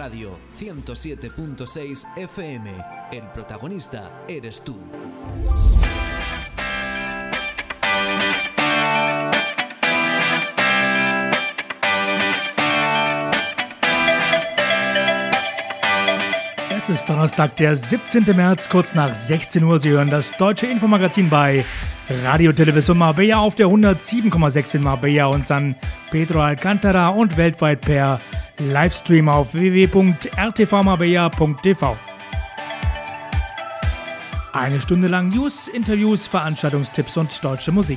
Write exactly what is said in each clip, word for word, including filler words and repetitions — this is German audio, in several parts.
Radio ciento siete punto seis F M. El protagonista eres tú. Es ist Donnerstag, der siebzehnten März, kurz nach sechzehn Uhr. Sie hören das deutsche Infomagazin bei Radio Television Marbella auf der hundertsieben Komma sechs in Marbella und San Pedro Alcántara und weltweit per Livestream auf w w w punkt r t v marbella punkt t v. Eine Stunde lang News, Interviews, Veranstaltungstipps und deutsche Musik.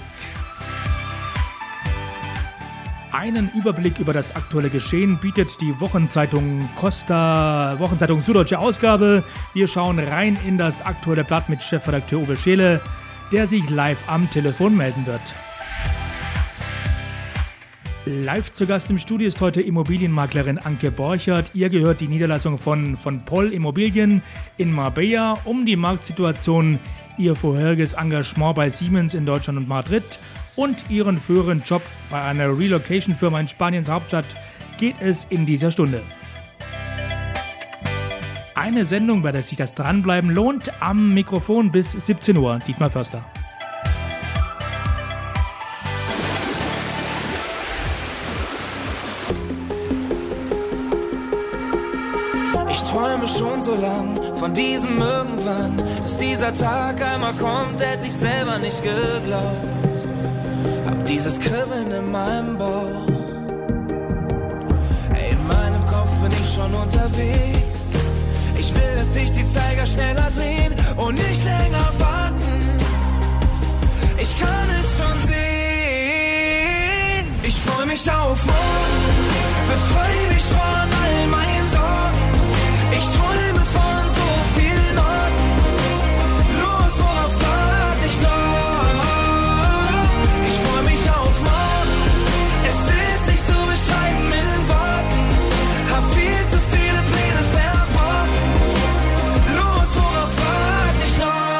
Einen Überblick über das aktuelle Geschehen bietet die Wochenzeitung Costa, Wochenzeitung Süddeutsche Ausgabe. Wir schauen rein in das aktuelle Blatt mit Chefredakteur Uwe Scheele, der sich live am Telefon melden wird. Live zu Gast im Studio ist heute Immobilienmaklerin Anke Borchert. Ihr gehört die Niederlassung von, von Poll Immobilien in Marbella. Um die Marktsituation, ihr vorheriges Engagement bei Siemens in Deutschland und Madrid und ihren früheren Job bei einer Relocation-Firma in Spaniens Hauptstadt geht es in dieser Stunde. Eine Sendung, bei der sich das Dranbleiben lohnt, am Mikrofon bis siebzehn Uhr. Dietmar Förster. Ich träume schon so lang von diesem Irgendwann, dass dieser Tag einmal kommt, hätte ich selber nicht geglaubt. Hab dieses Kribbeln in meinem Bauch. Ey, in meinem Kopf bin ich schon unterwegs. Ich will, dass sich die Zeiger schneller drehen und nicht länger warten. Ich kann es schon sehen. Ich freu mich auf morgen, befrei mich von all meinen Sorgen. Ich träume von so vielen Orten. Los, worauf warte ich noch? Ich freu mich auf morgen. Es ist nicht zu beschreiben in Worten. Hab viel zu viele Pläne verworfen. Los, worauf warte ich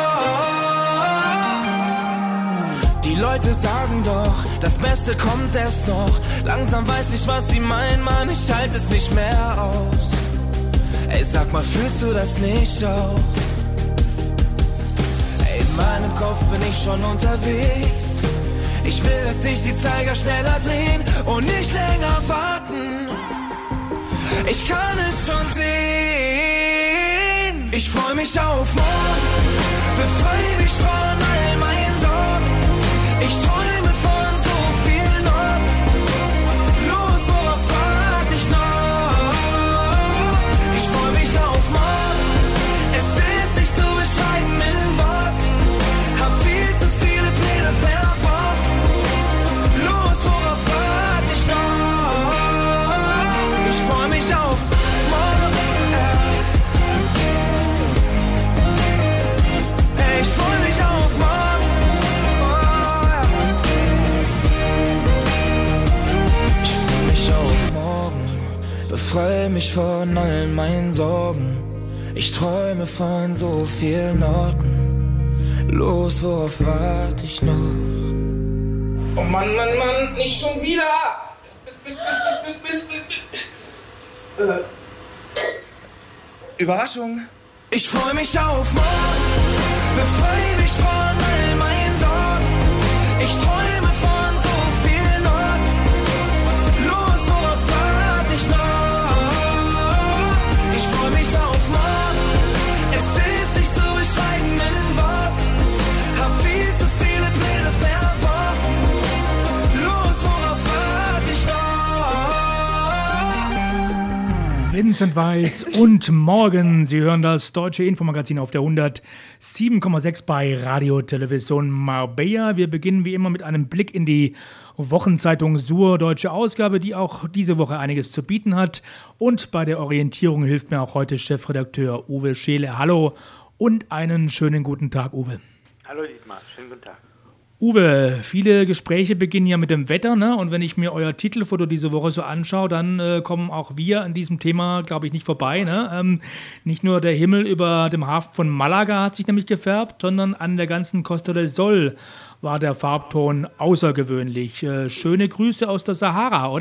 noch? Die Leute sagen doch, das Beste kommt erst noch. Langsam weiß ich, was sie meinen, Mann, ich halte es nicht mehr aus. Ey, sag mal, fühlst du das nicht auch? Ey, in meinem Kopf bin ich schon unterwegs. Ich will, dass sich die Zeiger schneller drehen und nicht länger warten. Ich kann es schon sehen. Ich freu mich auf morgen, befrei mich von all meinen Sorgen. Ich träume von so vielen Orten. Los, worauf warte ich noch? Befrei mich von all meinen Sorgen. Ich träume von so vielen Orten. Los, worauf warte ich noch? Oh Mann, Mann, Mann, nicht schon wieder! Bis, bis, bis, bis, bis, bis, bis, bis. Äh. Überraschung. Ich freu mich auf morgen. Befrei mich von all meinen Sorgen. Ich träume von so vielen Orten. Los, worauf warte ich noch? Vincent Weiss und Morgen. Sie hören das deutsche Infomagazin auf der hundertsieben Komma sechs bei Radio Television Marbella. Wir beginnen wie immer mit einem Blick in die Wochenzeitung Sur Deutsche Ausgabe, die auch diese Woche einiges zu bieten hat. Und bei der Orientierung hilft mir auch heute Chefredakteur Uwe Scheele. Hallo und einen schönen guten Tag, Uwe. Hallo Dietmar, schönen guten Tag. Uwe, viele Gespräche beginnen ja mit dem Wetter, ne? Und wenn ich mir euer Titelfoto diese Woche so anschaue, dann äh, kommen auch wir an diesem Thema, glaube ich, nicht vorbei, ne? Ähm, nicht nur der Himmel über dem Hafen von Malaga hat sich nämlich gefärbt, sondern an der ganzen Costa del Sol war der Farbton außergewöhnlich. Äh, schöne Grüße aus der Sahara, oder?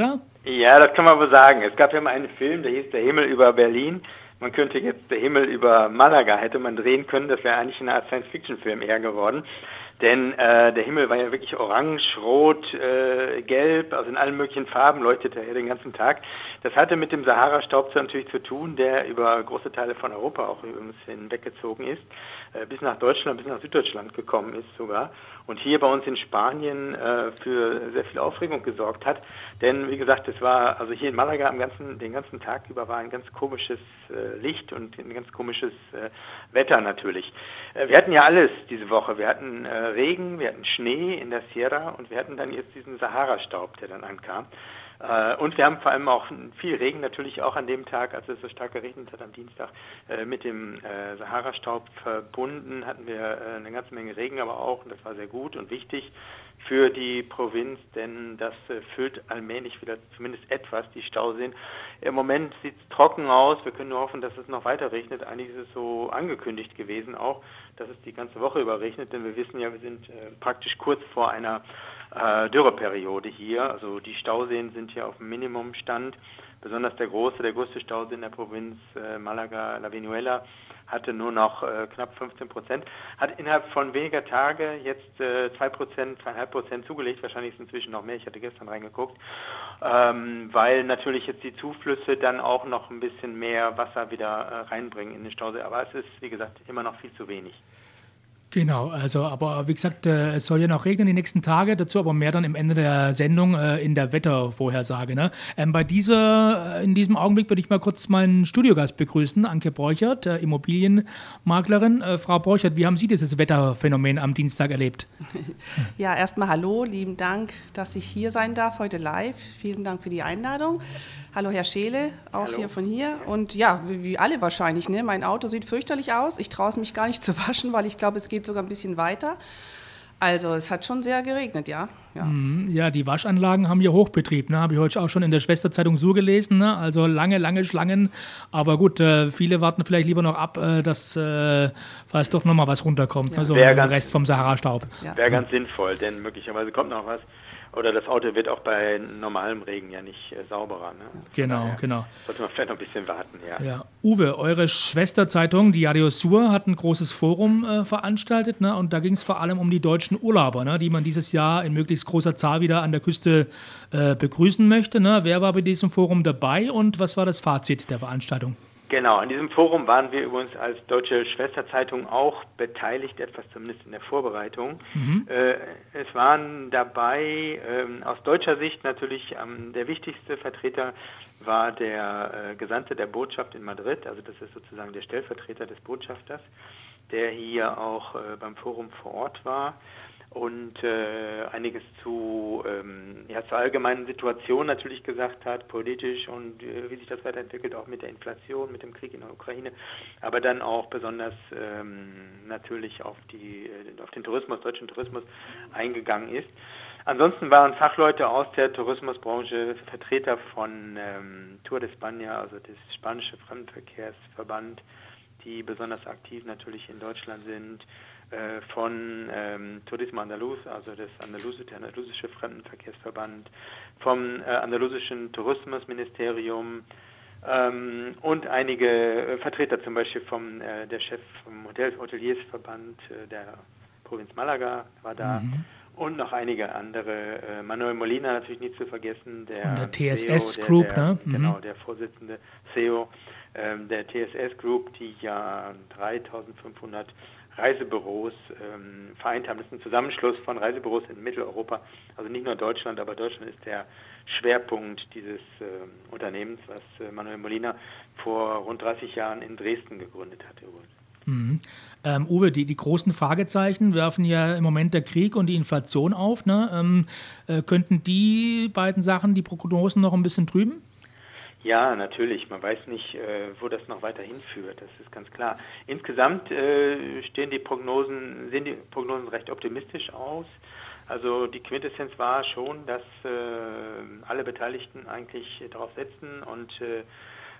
Ja, das kann man wohl sagen. Es gab ja mal einen Film, der hieß Der Himmel über Berlin. Man könnte jetzt Der Himmel über Malaga hätte man drehen können. Das wäre eigentlich eine Art Science-Fiction-Film eher geworden. Denn äh, der Himmel war ja wirklich orange, rot, äh, gelb, also in allen möglichen Farben leuchtete er den ganzen Tag. Das hatte mit dem Sahara-Staub natürlich zu tun, der über große Teile von Europa auch übrigens hinweggezogen ist, äh, bis nach Deutschland, bis nach Süddeutschland gekommen ist sogar. Und hier bei uns in Spanien äh, für sehr viel Aufregung gesorgt hat. Denn wie gesagt, es war, also hier in Malaga am ganzen, den ganzen Tag über war ein ganz komisches äh, Licht und ein ganz komisches äh, Wetter natürlich. Äh, wir hatten ja alles diese Woche. Wir hatten äh, Regen, wir hatten Schnee in der Sierra und wir hatten dann jetzt diesen Sahara-Staub, der dann ankam. Äh, und wir haben vor allem auch viel Regen natürlich auch an dem Tag, als es so stark geregnet hat am Dienstag, äh, mit dem äh, Sahara-Staub verbunden hatten wir äh, eine ganze Menge Regen, aber auch, und das war sehr gut und wichtig für die Provinz, denn das äh, füllt allmählich wieder zumindest etwas die Stauseen. Im Moment sieht es trocken aus, wir können nur hoffen, dass es noch weiter regnet. Eigentlich ist es so angekündigt gewesen auch, dass es die ganze Woche über regnet, denn wir wissen ja, wir sind äh, praktisch kurz vor einer äh, Dürreperiode hier. Also die Stauseen sind hier auf dem Minimumstand. Besonders der große, der größte Stausee in der Provinz äh, Malaga, La Vinuela, hatte nur noch äh, knapp fünfzehn Prozent, hat innerhalb von weniger Tage jetzt äh, zwei Prozent, zwei Komma fünf Prozent zugelegt, wahrscheinlich ist es inzwischen noch mehr, ich hatte gestern reingeguckt, ähm, weil natürlich jetzt die Zuflüsse dann auch noch ein bisschen mehr Wasser wieder äh, reinbringen in den Stausee, aber es ist, wie gesagt, immer noch viel zu wenig. Genau, also aber wie gesagt, äh, es soll ja noch regnen die nächsten Tage, dazu aber mehr dann am Ende der Sendung äh, in der Wettervorhersage. Ne? Ähm, bei dieser, in diesem Augenblick würde ich mal kurz meinen Studiogast begrüßen, Anke Borchert, äh, Immobilienmaklerin. Äh, Frau Borchert, wie haben Sie dieses Wetterphänomen am Dienstag erlebt? Ja, erstmal hallo, lieben Dank, dass ich hier sein darf, heute live. Vielen Dank für die Einladung. Hallo Herr Scheele, auch Hallo. Hier von hier. Und ja, wie, wie alle wahrscheinlich, ne? Mein Auto sieht fürchterlich aus. Ich traue es mich gar nicht zu waschen, weil ich glaube, es geht sogar ein bisschen weiter. Also es hat schon sehr geregnet, ja. Ja, ja die Waschanlagen haben hier Hochbetrieb, ne? Habe ich heute auch schon in der Schwesterzeitung so gelesen. Ne? Also lange, lange Schlangen. Aber gut, äh, viele warten vielleicht lieber noch ab, äh, dass äh, falls doch nochmal was runterkommt. Ja. Ne? So Wäre der ganz- Rest vom Sahara-Staub. ja. Wäre ganz sinnvoll, denn möglicherweise kommt noch was. Oder das Auto wird auch bei normalem Regen ja nicht äh, sauberer. Ne? Genau, Daher genau. sollte man vielleicht noch ein bisschen warten, ja. Ja. Uwe, eure Schwesterzeitung Diario Sur hat ein großes Forum äh, veranstaltet, ne? Und da ging es vor allem um die deutschen Urlauber, ne? Die man dieses Jahr in möglichst großer Zahl wieder an der Küste äh, begrüßen möchte. Ne? Wer war bei diesem Forum dabei und was war das Fazit der Veranstaltung? Genau, an diesem Forum waren wir übrigens als Deutsche Schwesterzeitung auch beteiligt, etwas zumindest in der Vorbereitung. Mhm. Äh, es waren dabei, ähm, aus deutscher Sicht natürlich ähm, der wichtigste Vertreter war der äh, Gesandte der Botschaft in Madrid, also das ist sozusagen der Stellvertreter des Botschafters, der hier auch äh, beim Forum vor Ort war. Und äh, einiges zu, ähm, ja, zur allgemeinen Situation natürlich gesagt hat, politisch und äh, wie sich das weiterentwickelt, auch mit der Inflation, mit dem Krieg in der Ukraine, aber dann auch besonders ähm, natürlich auf, die, äh, auf den Tourismus, deutschen Tourismus eingegangen ist. Ansonsten waren Fachleute aus der Tourismusbranche, Vertreter von ähm, Tour de España, also das spanische Fremdenverkehrsverband, die besonders aktiv natürlich in Deutschland sind, von ähm, Turismo Andaluz, also das Andalusische, der andalusische Fremdenverkehrsverband, vom äh, andalusischen Tourismusministerium ähm, und einige äh, Vertreter, zum Beispiel vom äh, der Chef vom Hotel Hoteliersverband äh, der Provinz Malaga war da. Mhm. Und noch einige andere, äh, Manuel Molina natürlich nicht zu vergessen, der, von der T S C E O, S der, Group, der, ne? Genau, Mhm. der Vorsitzende C E O ähm, der T S S Group, die ja dreitausendfünfhundert Reisebüros ähm, vereint haben. Das ist ein Zusammenschluss von Reisebüros in Mitteleuropa, also nicht nur Deutschland, aber Deutschland ist der Schwerpunkt dieses äh, Unternehmens, was äh, Manuel Molina vor rund dreißig Jahren in Dresden gegründet hatte. Mhm. Ähm, Uwe, die, die großen Fragezeichen werfen ja im Moment der Krieg und die Inflation auf. Ne? Ähm, äh, könnten die beiden Sachen die Prognosen noch ein bisschen trüben? Ja, natürlich. Man weiß nicht, äh, wo das noch weiter hinführt. Das ist ganz klar. Insgesamt äh, stehen die Prognosen, sehen die Prognosen recht optimistisch aus. Also die Quintessenz war schon, dass äh, alle Beteiligten eigentlich darauf setzen und äh,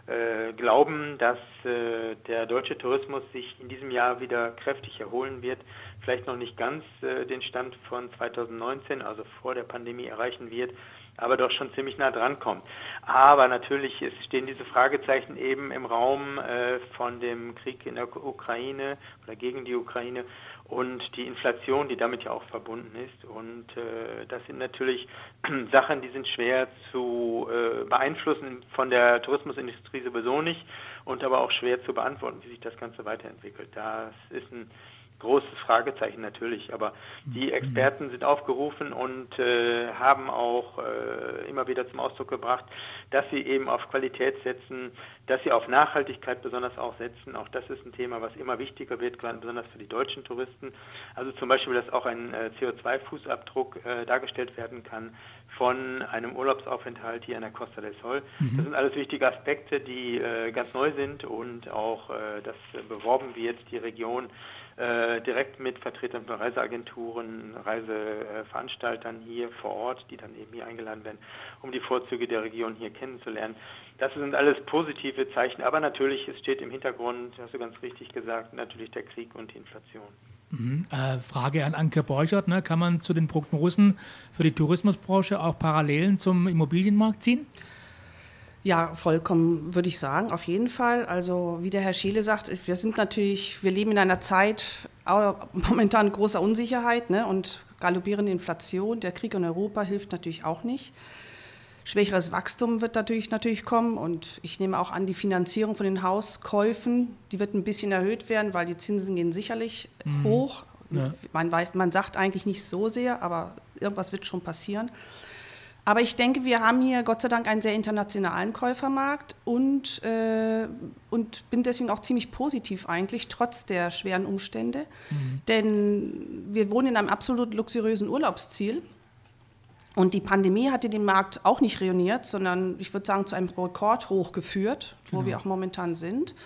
äh, glauben, dass äh, der deutsche Tourismus sich in diesem Jahr wieder kräftig erholen wird, vielleicht noch nicht ganz äh, den Stand von zweitausendneunzehn, also vor der Pandemie erreichen wird, aber doch schon ziemlich nah dran kommt. Aber natürlich es stehen diese Fragezeichen eben im Raum äh, von dem Krieg in der Ukraine oder gegen die Ukraine und die Inflation, die damit ja auch verbunden ist. Und äh, das sind natürlich Sachen, die sind schwer zu äh, beeinflussen, von der Tourismusindustrie sowieso nicht, und aber auch schwer zu beantworten, wie sich das Ganze weiterentwickelt. Das ist ein großes Fragezeichen natürlich, aber die Experten sind aufgerufen und äh, haben auch äh, immer wieder zum Ausdruck gebracht, dass sie eben auf Qualität setzen, dass sie auf Nachhaltigkeit besonders auch setzen. Auch das ist ein Thema, was immer wichtiger wird, gerade besonders für die deutschen Touristen. Also zum Beispiel, dass auch ein äh, C O zwei Fußabdruck äh, dargestellt werden kann von einem Urlaubsaufenthalt hier an der Costa del Sol. Mhm. Das sind alles wichtige Aspekte, die äh, ganz neu sind und auch, äh, dass äh, beworben wird, die Region Äh, direkt mit Vertretern von Reiseagenturen, Reiseveranstaltern hier vor Ort, die dann eben hier eingeladen werden, um die Vorzüge der Region hier kennenzulernen. Das sind alles positive Zeichen, aber natürlich, es steht im Hintergrund, hast du ganz richtig gesagt, natürlich der Krieg und die Inflation. Mhm. Äh, Frage an Anke Borchert, ne? Kann man zu den Prognosen für die Tourismusbranche auch Parallelen zum Immobilienmarkt ziehen? Ja, vollkommen, würde ich sagen, auf jeden Fall. Also wie der Herr Scheele sagt, wir sind natürlich, wir leben in einer Zeit momentan großer Unsicherheit, ne, und galoppierende Inflation. Der Krieg in Europa hilft natürlich auch nicht. Schwächeres Wachstum wird natürlich natürlich kommen, und ich nehme auch an, die Finanzierung von den Hauskäufen, die wird ein bisschen erhöht werden, weil die Zinsen gehen sicherlich mhm. hoch. Ja. Man, man sagt eigentlich nicht so sehr, aber irgendwas wird schon passieren. Aber ich denke, wir haben hier Gott sei Dank einen sehr internationalen Käufermarkt und, äh, und bin deswegen auch ziemlich positiv eigentlich, trotz der schweren Umstände. Mhm. Denn wir wohnen in einem absolut luxuriösen Urlaubsziel. Und die Pandemie hatte den Markt auch nicht ruiniert, sondern ich würde sagen zu einem Rekordhoch geführt, wo genau. wir auch momentan sind.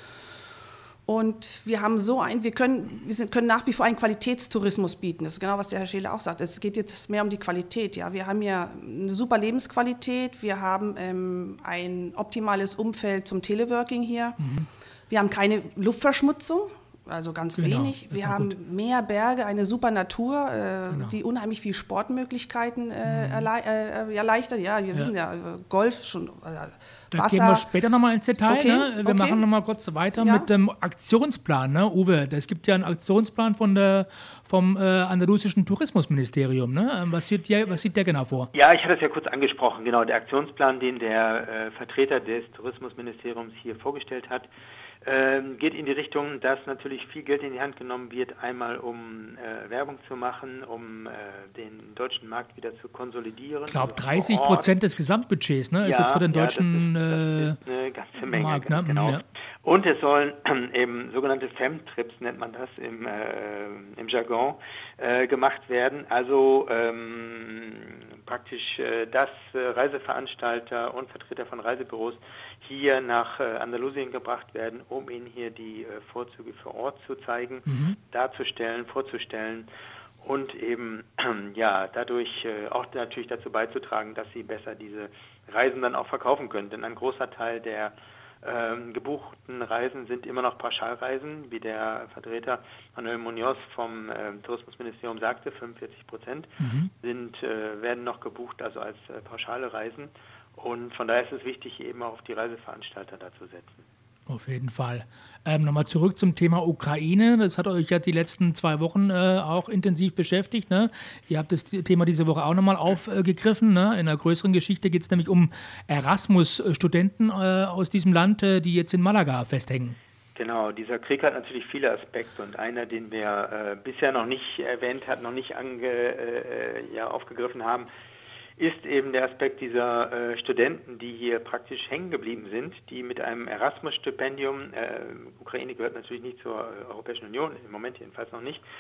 Und wir haben so ein, wir können, wir können nach wie vor einen Qualitätstourismus bieten. Das ist genau, was der Herr Scheele auch sagt. Es geht jetzt mehr um die Qualität. Ja, wir haben ja eine super Lebensqualität. Wir haben ähm, ein optimales Umfeld zum Teleworking hier. Mhm. Wir haben keine Luftverschmutzung, also ganz genau, wenig. Wir haben gut. mehr Berge, eine super Natur, äh, genau. die unheimlich viele Sportmöglichkeiten äh, mhm. erle äh, erleichtert. Ja, wir ja. wissen ja, Golf schon. Äh, Da Wasser. Gehen wir später nochmal ins Detail. Okay, ne? Wir okay. machen nochmal kurz weiter ja. mit dem Aktionsplan. Ne? Uwe, es gibt ja einen Aktionsplan von der, vom äh, andalusischen Tourismusministerium. Ne? Was, sieht der, was sieht der genau vor? Ja, ich hatte es ja kurz angesprochen. Genau, der Aktionsplan, den der äh, Vertreter des Tourismusministeriums hier vorgestellt hat, äh, geht in die Richtung, dass natürlich viel Geld in die Hand genommen wird, einmal um äh, Werbung zu machen, um äh, den deutschen Markt wieder zu konsolidieren. Ich glaube, dreißig Prozent des Gesamtbudgets ne, ja, ist jetzt für den deutschen ja, das ist, das ist eine ganze Menge. Markt, ne? Genau. Ja. Und es sollen äh, eben sogenannte Femtrips, nennt man das im, äh, im Jargon, äh, gemacht werden. Also ähm, praktisch, äh, dass äh, Reiseveranstalter und Vertreter von Reisebüros hier nach äh, Andalusien gebracht werden, um ihnen hier die äh, Vorzüge vor Ort zu zeigen, mhm. darzustellen, vorzustellen und eben ja dadurch äh, auch natürlich dazu beizutragen, dass sie besser diese Reisen dann auch verkaufen können. Denn ein großer Teil der ähm, gebuchten Reisen sind immer noch Pauschalreisen, wie der Vertreter Manuel Munoz vom äh, Tourismusministerium sagte, fünfundvierzig Prozent mhm. sind, äh, werden noch gebucht, also als äh, pauschale Reisen. Und von daher ist es wichtig, eben auch auf die Reiseveranstalter da zu setzen. Auf jeden Fall. Ähm, Nochmal zurück zum Thema Ukraine. Das hat euch ja die letzten zwei Wochen äh, auch intensiv beschäftigt. Ne? Ihr habt das Thema diese Woche auch nochmal aufgegriffen. Ne? In einer größeren Geschichte geht es nämlich um Erasmus-Studenten äh, aus diesem Land, äh, die jetzt in Malaga festhängen. Genau, dieser Krieg hat natürlich viele Aspekte, und einer, den wir äh, bisher noch nicht erwähnt hatten, noch nicht ange, äh, ja, aufgegriffen haben, ist eben der Aspekt dieser äh, Studenten, die hier praktisch hängen geblieben sind, die mit einem Erasmus-Stipendium, äh, Ukraine gehört natürlich nicht zur äh, Europäischen Union, im Moment jedenfalls noch nicht,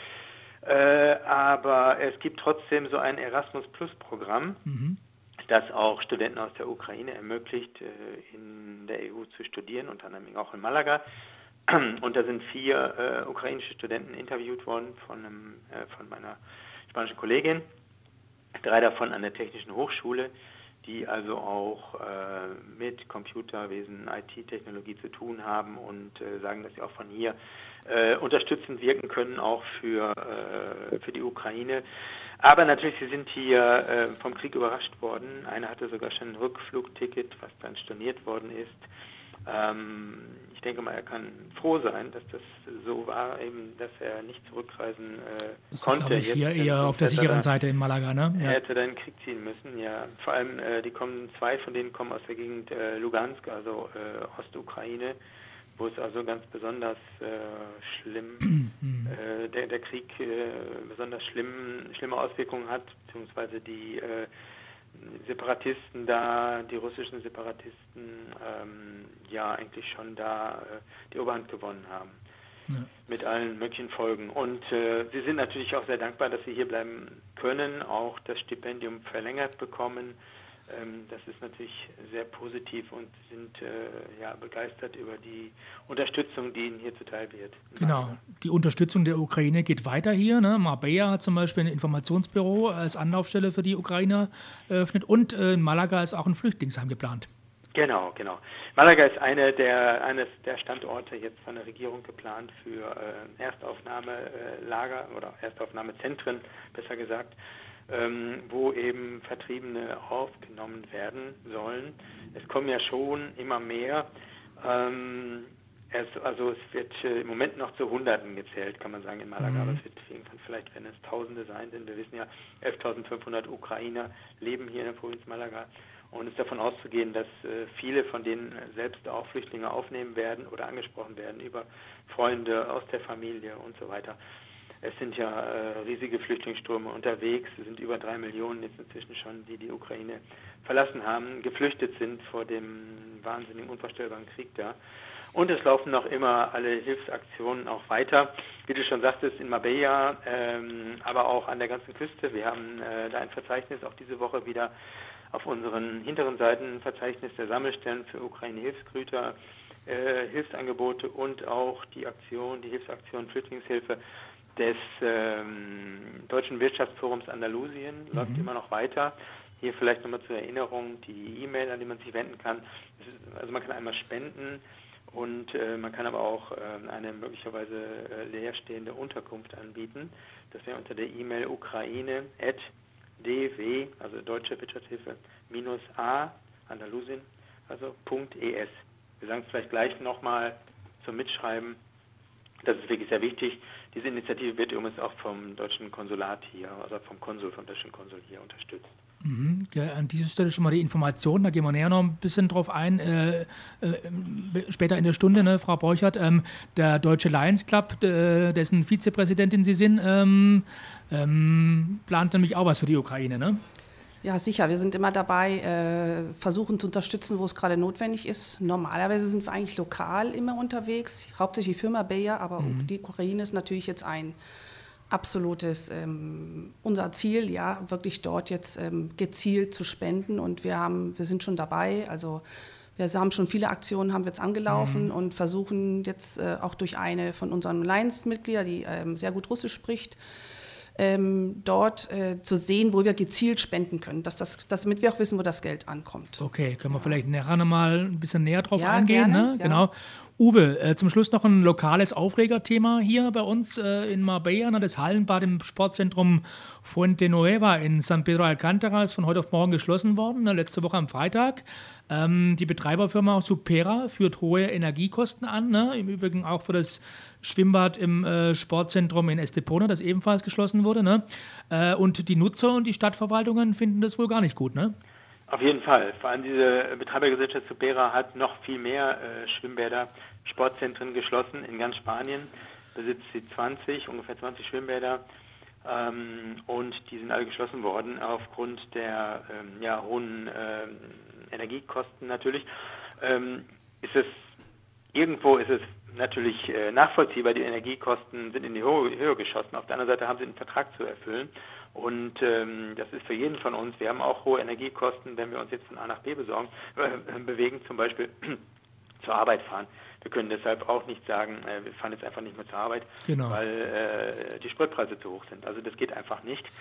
äh, aber es gibt trotzdem so ein Erasmus-Plus-Programm, mhm. das auch Studenten aus der Ukraine ermöglicht, äh, in der E U zu studieren, unter anderem auch in Malaga. Und da sind vier äh, ukrainische Studenten interviewt worden von, einem, äh, von meiner spanischen Kollegin. Drei davon an der Technischen Hochschule, die also auch äh, mit Computerwesen, I T-Technologie zu tun haben und äh, sagen, dass sie auch von hier äh, unterstützend wirken können, auch für, äh, für die Ukraine. Aber natürlich, sie sind hier äh, vom Krieg überrascht worden. Einer hatte sogar schon ein Rückflugticket, was dann storniert worden ist. Ähm, ich denke mal, er kann froh sein, dass das so war, eben, dass er nicht zurückreisen äh, das konnte. Ist, ich, hier Jetzt, eher auf der sicheren da, Seite in Malaga, ne? Er Ja. hätte dann in den Krieg ziehen müssen, ja. Vor allem, äh, die kommen, zwei von denen kommen aus der Gegend äh, Lugansk, also äh, Ostukraine, wo es also ganz besonders äh, schlimm, äh, der, der Krieg äh, besonders schlimm, schlimme Auswirkungen hat, beziehungsweise die äh, Separatisten da, die russischen Separatisten, ähm, ja eigentlich schon da äh, die Oberhand gewonnen haben. Ja. Mit allen möglichen Folgen. Und äh, sie sind natürlich auch sehr dankbar, dass sie hier bleiben können, auch das Stipendium verlängert bekommen. Ähm, das ist natürlich sehr positiv und sind äh, ja, begeistert über die Unterstützung, die ihnen hier zuteil wird. Genau, die Unterstützung der Ukraine geht weiter hier. Ne? Marbella hat zum Beispiel ein Informationsbüro als Anlaufstelle für die Ukrainer eröffnet und äh, in Malaga ist auch ein Flüchtlingsheim geplant. Genau, genau. Malaga ist eine der, eines der Standorte jetzt von der Regierung geplant für äh, Erstaufnahmelager äh, oder Erstaufnahmezentren, besser gesagt, ähm, wo eben Vertriebene aufgenommen werden sollen. Es kommen ja schon immer mehr. Ähm, es, also es wird äh, im Moment noch zu Hunderten gezählt, kann man sagen, in Malaga. Mhm. Aber es wird irgendwann vielleicht, wenn es Tausende sein, denn wir wissen ja, elftausendfünfhundert Ukrainer leben hier in der Provinz Malaga. Und es ist davon auszugehen, dass äh, viele von denen selbst auch Flüchtlinge aufnehmen werden oder angesprochen werden über Freunde aus der Familie und so weiter. Es sind ja äh, riesige Flüchtlingsströme unterwegs. Es sind über drei Millionen jetzt inzwischen schon, die die Ukraine verlassen haben, geflüchtet sind vor dem wahnsinnigen, unvorstellbaren Krieg da. Und es laufen noch immer alle Hilfsaktionen auch weiter. Wie du schon sagtest, in Marbella, ähm, aber auch an der ganzen Küste. Wir haben äh, da ein Verzeichnis auch diese Woche wieder auf unseren hinteren Seiten, ein Verzeichnis der Sammelstellen für Ukraine-Hilfsgüter, äh, Hilfsangebote und auch die Aktion, die Hilfsaktion Flüchtlingshilfe des ähm, Deutschen Wirtschaftsforums Andalusien, mhm. läuft immer noch weiter. Hier vielleicht nochmal zur Erinnerung die E-Mail, an die man sich wenden kann. Ist, also man kann einmal spenden und äh, man kann aber auch äh, eine möglicherweise äh, leerstehende Unterkunft anbieten. Das wäre unter der E-Mail Ukraine at D W, also Deutsche Wirtschaftshilfe, minus A, Andalusien, also .es. Wir sagen es vielleicht gleich nochmal zum Mitschreiben. Das ist wirklich sehr wichtig. Diese Initiative wird übrigens auch vom deutschen Konsulat hier, also vom Konsul, vom deutschen Konsul hier unterstützt. Mhm. Ja, an dieser Stelle schon mal die Informationen, da gehen wir näher noch ein bisschen drauf ein, äh, äh, später in der Stunde, ne, Frau Borchert, ähm, der Deutsche Lions Club, äh, dessen Vizepräsidentin Sie sind, ähm, ähm, plant nämlich auch was für die Ukraine, ne? Ja, sicher. Wir sind immer dabei, äh, versuchen zu unterstützen, wo es gerade notwendig ist. Normalerweise sind wir eigentlich lokal immer unterwegs, hauptsächlich die Firma Bayer, aber mhm. die Ukraine ist natürlich jetzt ein absolutes ähm, unser Ziel, ja, wirklich dort jetzt ähm, gezielt zu spenden. Und wir haben, wir sind schon dabei. Also wir haben schon viele Aktionen, haben wir jetzt angelaufen mhm. und versuchen jetzt äh, auch durch eine von unseren Lions-Mitgliedern, die ähm, sehr gut Russisch spricht, Ähm, dort äh, zu sehen, wo wir gezielt spenden können, dass das, damit wir auch wissen, wo das Geld ankommt. Okay, können wir ja. vielleicht nachher noch mal ein bisschen näher drauf ja, eingehen. Gerne, ne? ja. Genau. Uwe, äh, zum Schluss noch ein lokales Aufregerthema hier bei uns äh, in Marbella. Ne? Das Hallenbad im Sportzentrum Fuente Nueva in San Pedro Alcántara ist von heute auf morgen geschlossen worden, ne? Letzte Woche am Freitag. Ähm, die Betreiberfirma Supera führt hohe Energiekosten an, ne? Im Übrigen auch für das Schwimmbad im äh, Sportzentrum in Estepona, das ebenfalls geschlossen wurde. Ne? Äh, und die Nutzer und die Stadtverwaltungen finden das wohl gar nicht gut, ne? Auf jeden Fall. Vor allem diese Betreibergesellschaft Supera hat noch viel mehr äh, Schwimmbäder, Sportzentren geschlossen in ganz Spanien. Besitzt sie zwanzig, ungefähr zwanzig Schwimmbäder. Ähm, und die sind alle geschlossen worden aufgrund der ähm, ja, hohen ähm, Energiekosten natürlich. Ähm, ist es, irgendwo ist es natürlich äh, nachvollziehbar, die Energiekosten sind in die Höhe, Höhe geschossen. Auf der anderen Seite haben sie einen Vertrag zu erfüllen. Und ähm, das ist für jeden von uns. Wir haben auch hohe Energiekosten, wenn wir uns jetzt von A nach B besorgen, äh, bewegen, zum Beispiel zur Arbeit fahren. Wir können deshalb auch nicht sagen, äh, wir fahren jetzt einfach nicht mehr zur Arbeit, genau. weil äh, die Spritpreise zu hoch sind. Also das geht einfach nicht.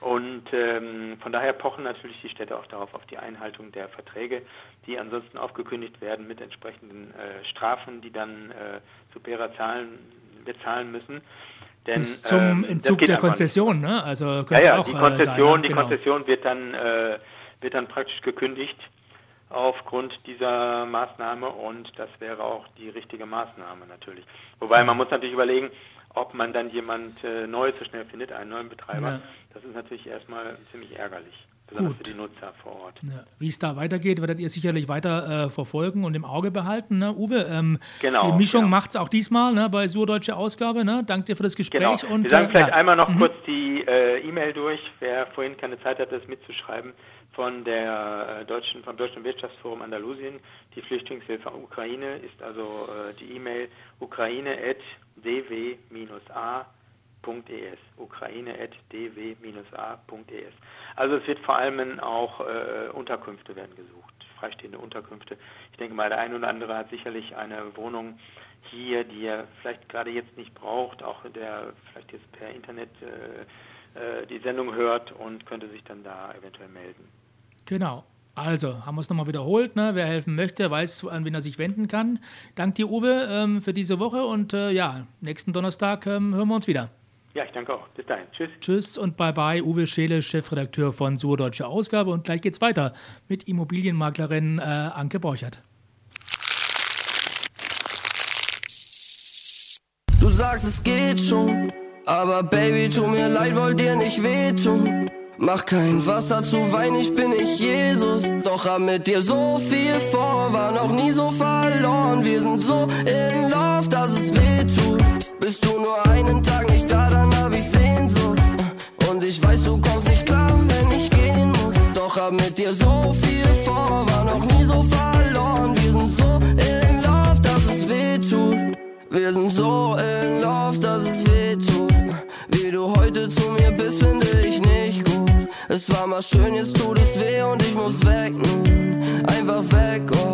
Und ähm, von daher pochen natürlich die Städte auch darauf, auf die Einhaltung der Verträge, die ansonsten aufgekündigt werden mit entsprechenden äh, Strafen, die dann äh, Supera zahlen, bezahlen müssen. Denn, Bis zum ähm, Entzug der Konzession, ne? Also könnte ja, ja, auch die äh, Konzession, sein, ne? die Genau. Konzession wird dann, äh, wird dann praktisch gekündigt aufgrund dieser Maßnahme und das wäre auch die richtige Maßnahme natürlich. Wobei man muss natürlich überlegen, ob man dann jemand äh, Neues so schnell findet, einen neuen Betreiber. Ja. Das ist natürlich erstmal ziemlich ärgerlich, besonders Gut. für die Nutzer vor Ort. Ja, wie es da weitergeht, werdet ihr sicherlich weiter äh, verfolgen und im Auge behalten. Ne? Uwe, ähm, Genau, die Mischung genau. macht es auch diesmal, ne, bei Surdeutsche Ausgabe. Ne? Danke dir für das Gespräch. Genau. Und, Wir sagen äh, vielleicht ja. einmal noch Mhm. kurz die äh, E-Mail durch, wer vorhin keine Zeit hatte, das mitzuschreiben, von der äh, deutschen, vom Deutschen Wirtschaftsforum Andalusien. Die Flüchtlingshilfe Ukraine ist also äh, die E-Mail ukraine at d w a punkt e s. ukraine at d w a punkt e s. Also es wird vor allem auch äh, Unterkünfte werden gesucht, freistehende Unterkünfte. Ich denke mal, der eine oder andere hat sicherlich eine Wohnung hier, die er vielleicht gerade jetzt nicht braucht, auch der vielleicht jetzt per Internet äh, die Sendung hört und könnte sich dann da eventuell melden. Genau. Also, haben wir es nochmal wiederholt. Ne? Wer helfen möchte, weiß, an wen er sich wenden kann. Dank dir, Uwe, ähm, für diese Woche. Und äh, ja, nächsten Donnerstag ähm, hören wir uns wieder. Ja, ich danke auch. Bis dahin. Tschüss. Tschüss und bye-bye. Uwe Scheele, Chefredakteur von Surdeutsche Ausgabe. Und gleich geht's weiter mit Immobilienmaklerin äh, Anke Borchert. Du sagst, es geht schon, aber Baby, tu mir leid, wollt dir nicht wehtun. Mach kein Wasser zu Wein, ich bin nicht Jesus. Doch hab mit dir so viel vor, war noch nie so verloren. Wir sind so in love, dass es weh tut. Bist du nur einen Tag nicht da, dann hab ich Sehnsucht. Und ich weiß, du kommst nicht klar, wenn ich gehen muss. Doch hab mit dir so viel vor, war noch nie so verloren. Wir sind so in love, dass es weh tut. Wir sind so in love, dass es weh tut. Wie du heute zu mir bist, finde ich nicht gut. Es war mal schön, jetzt tut es weh und ich muss weg, einfach weg, oh,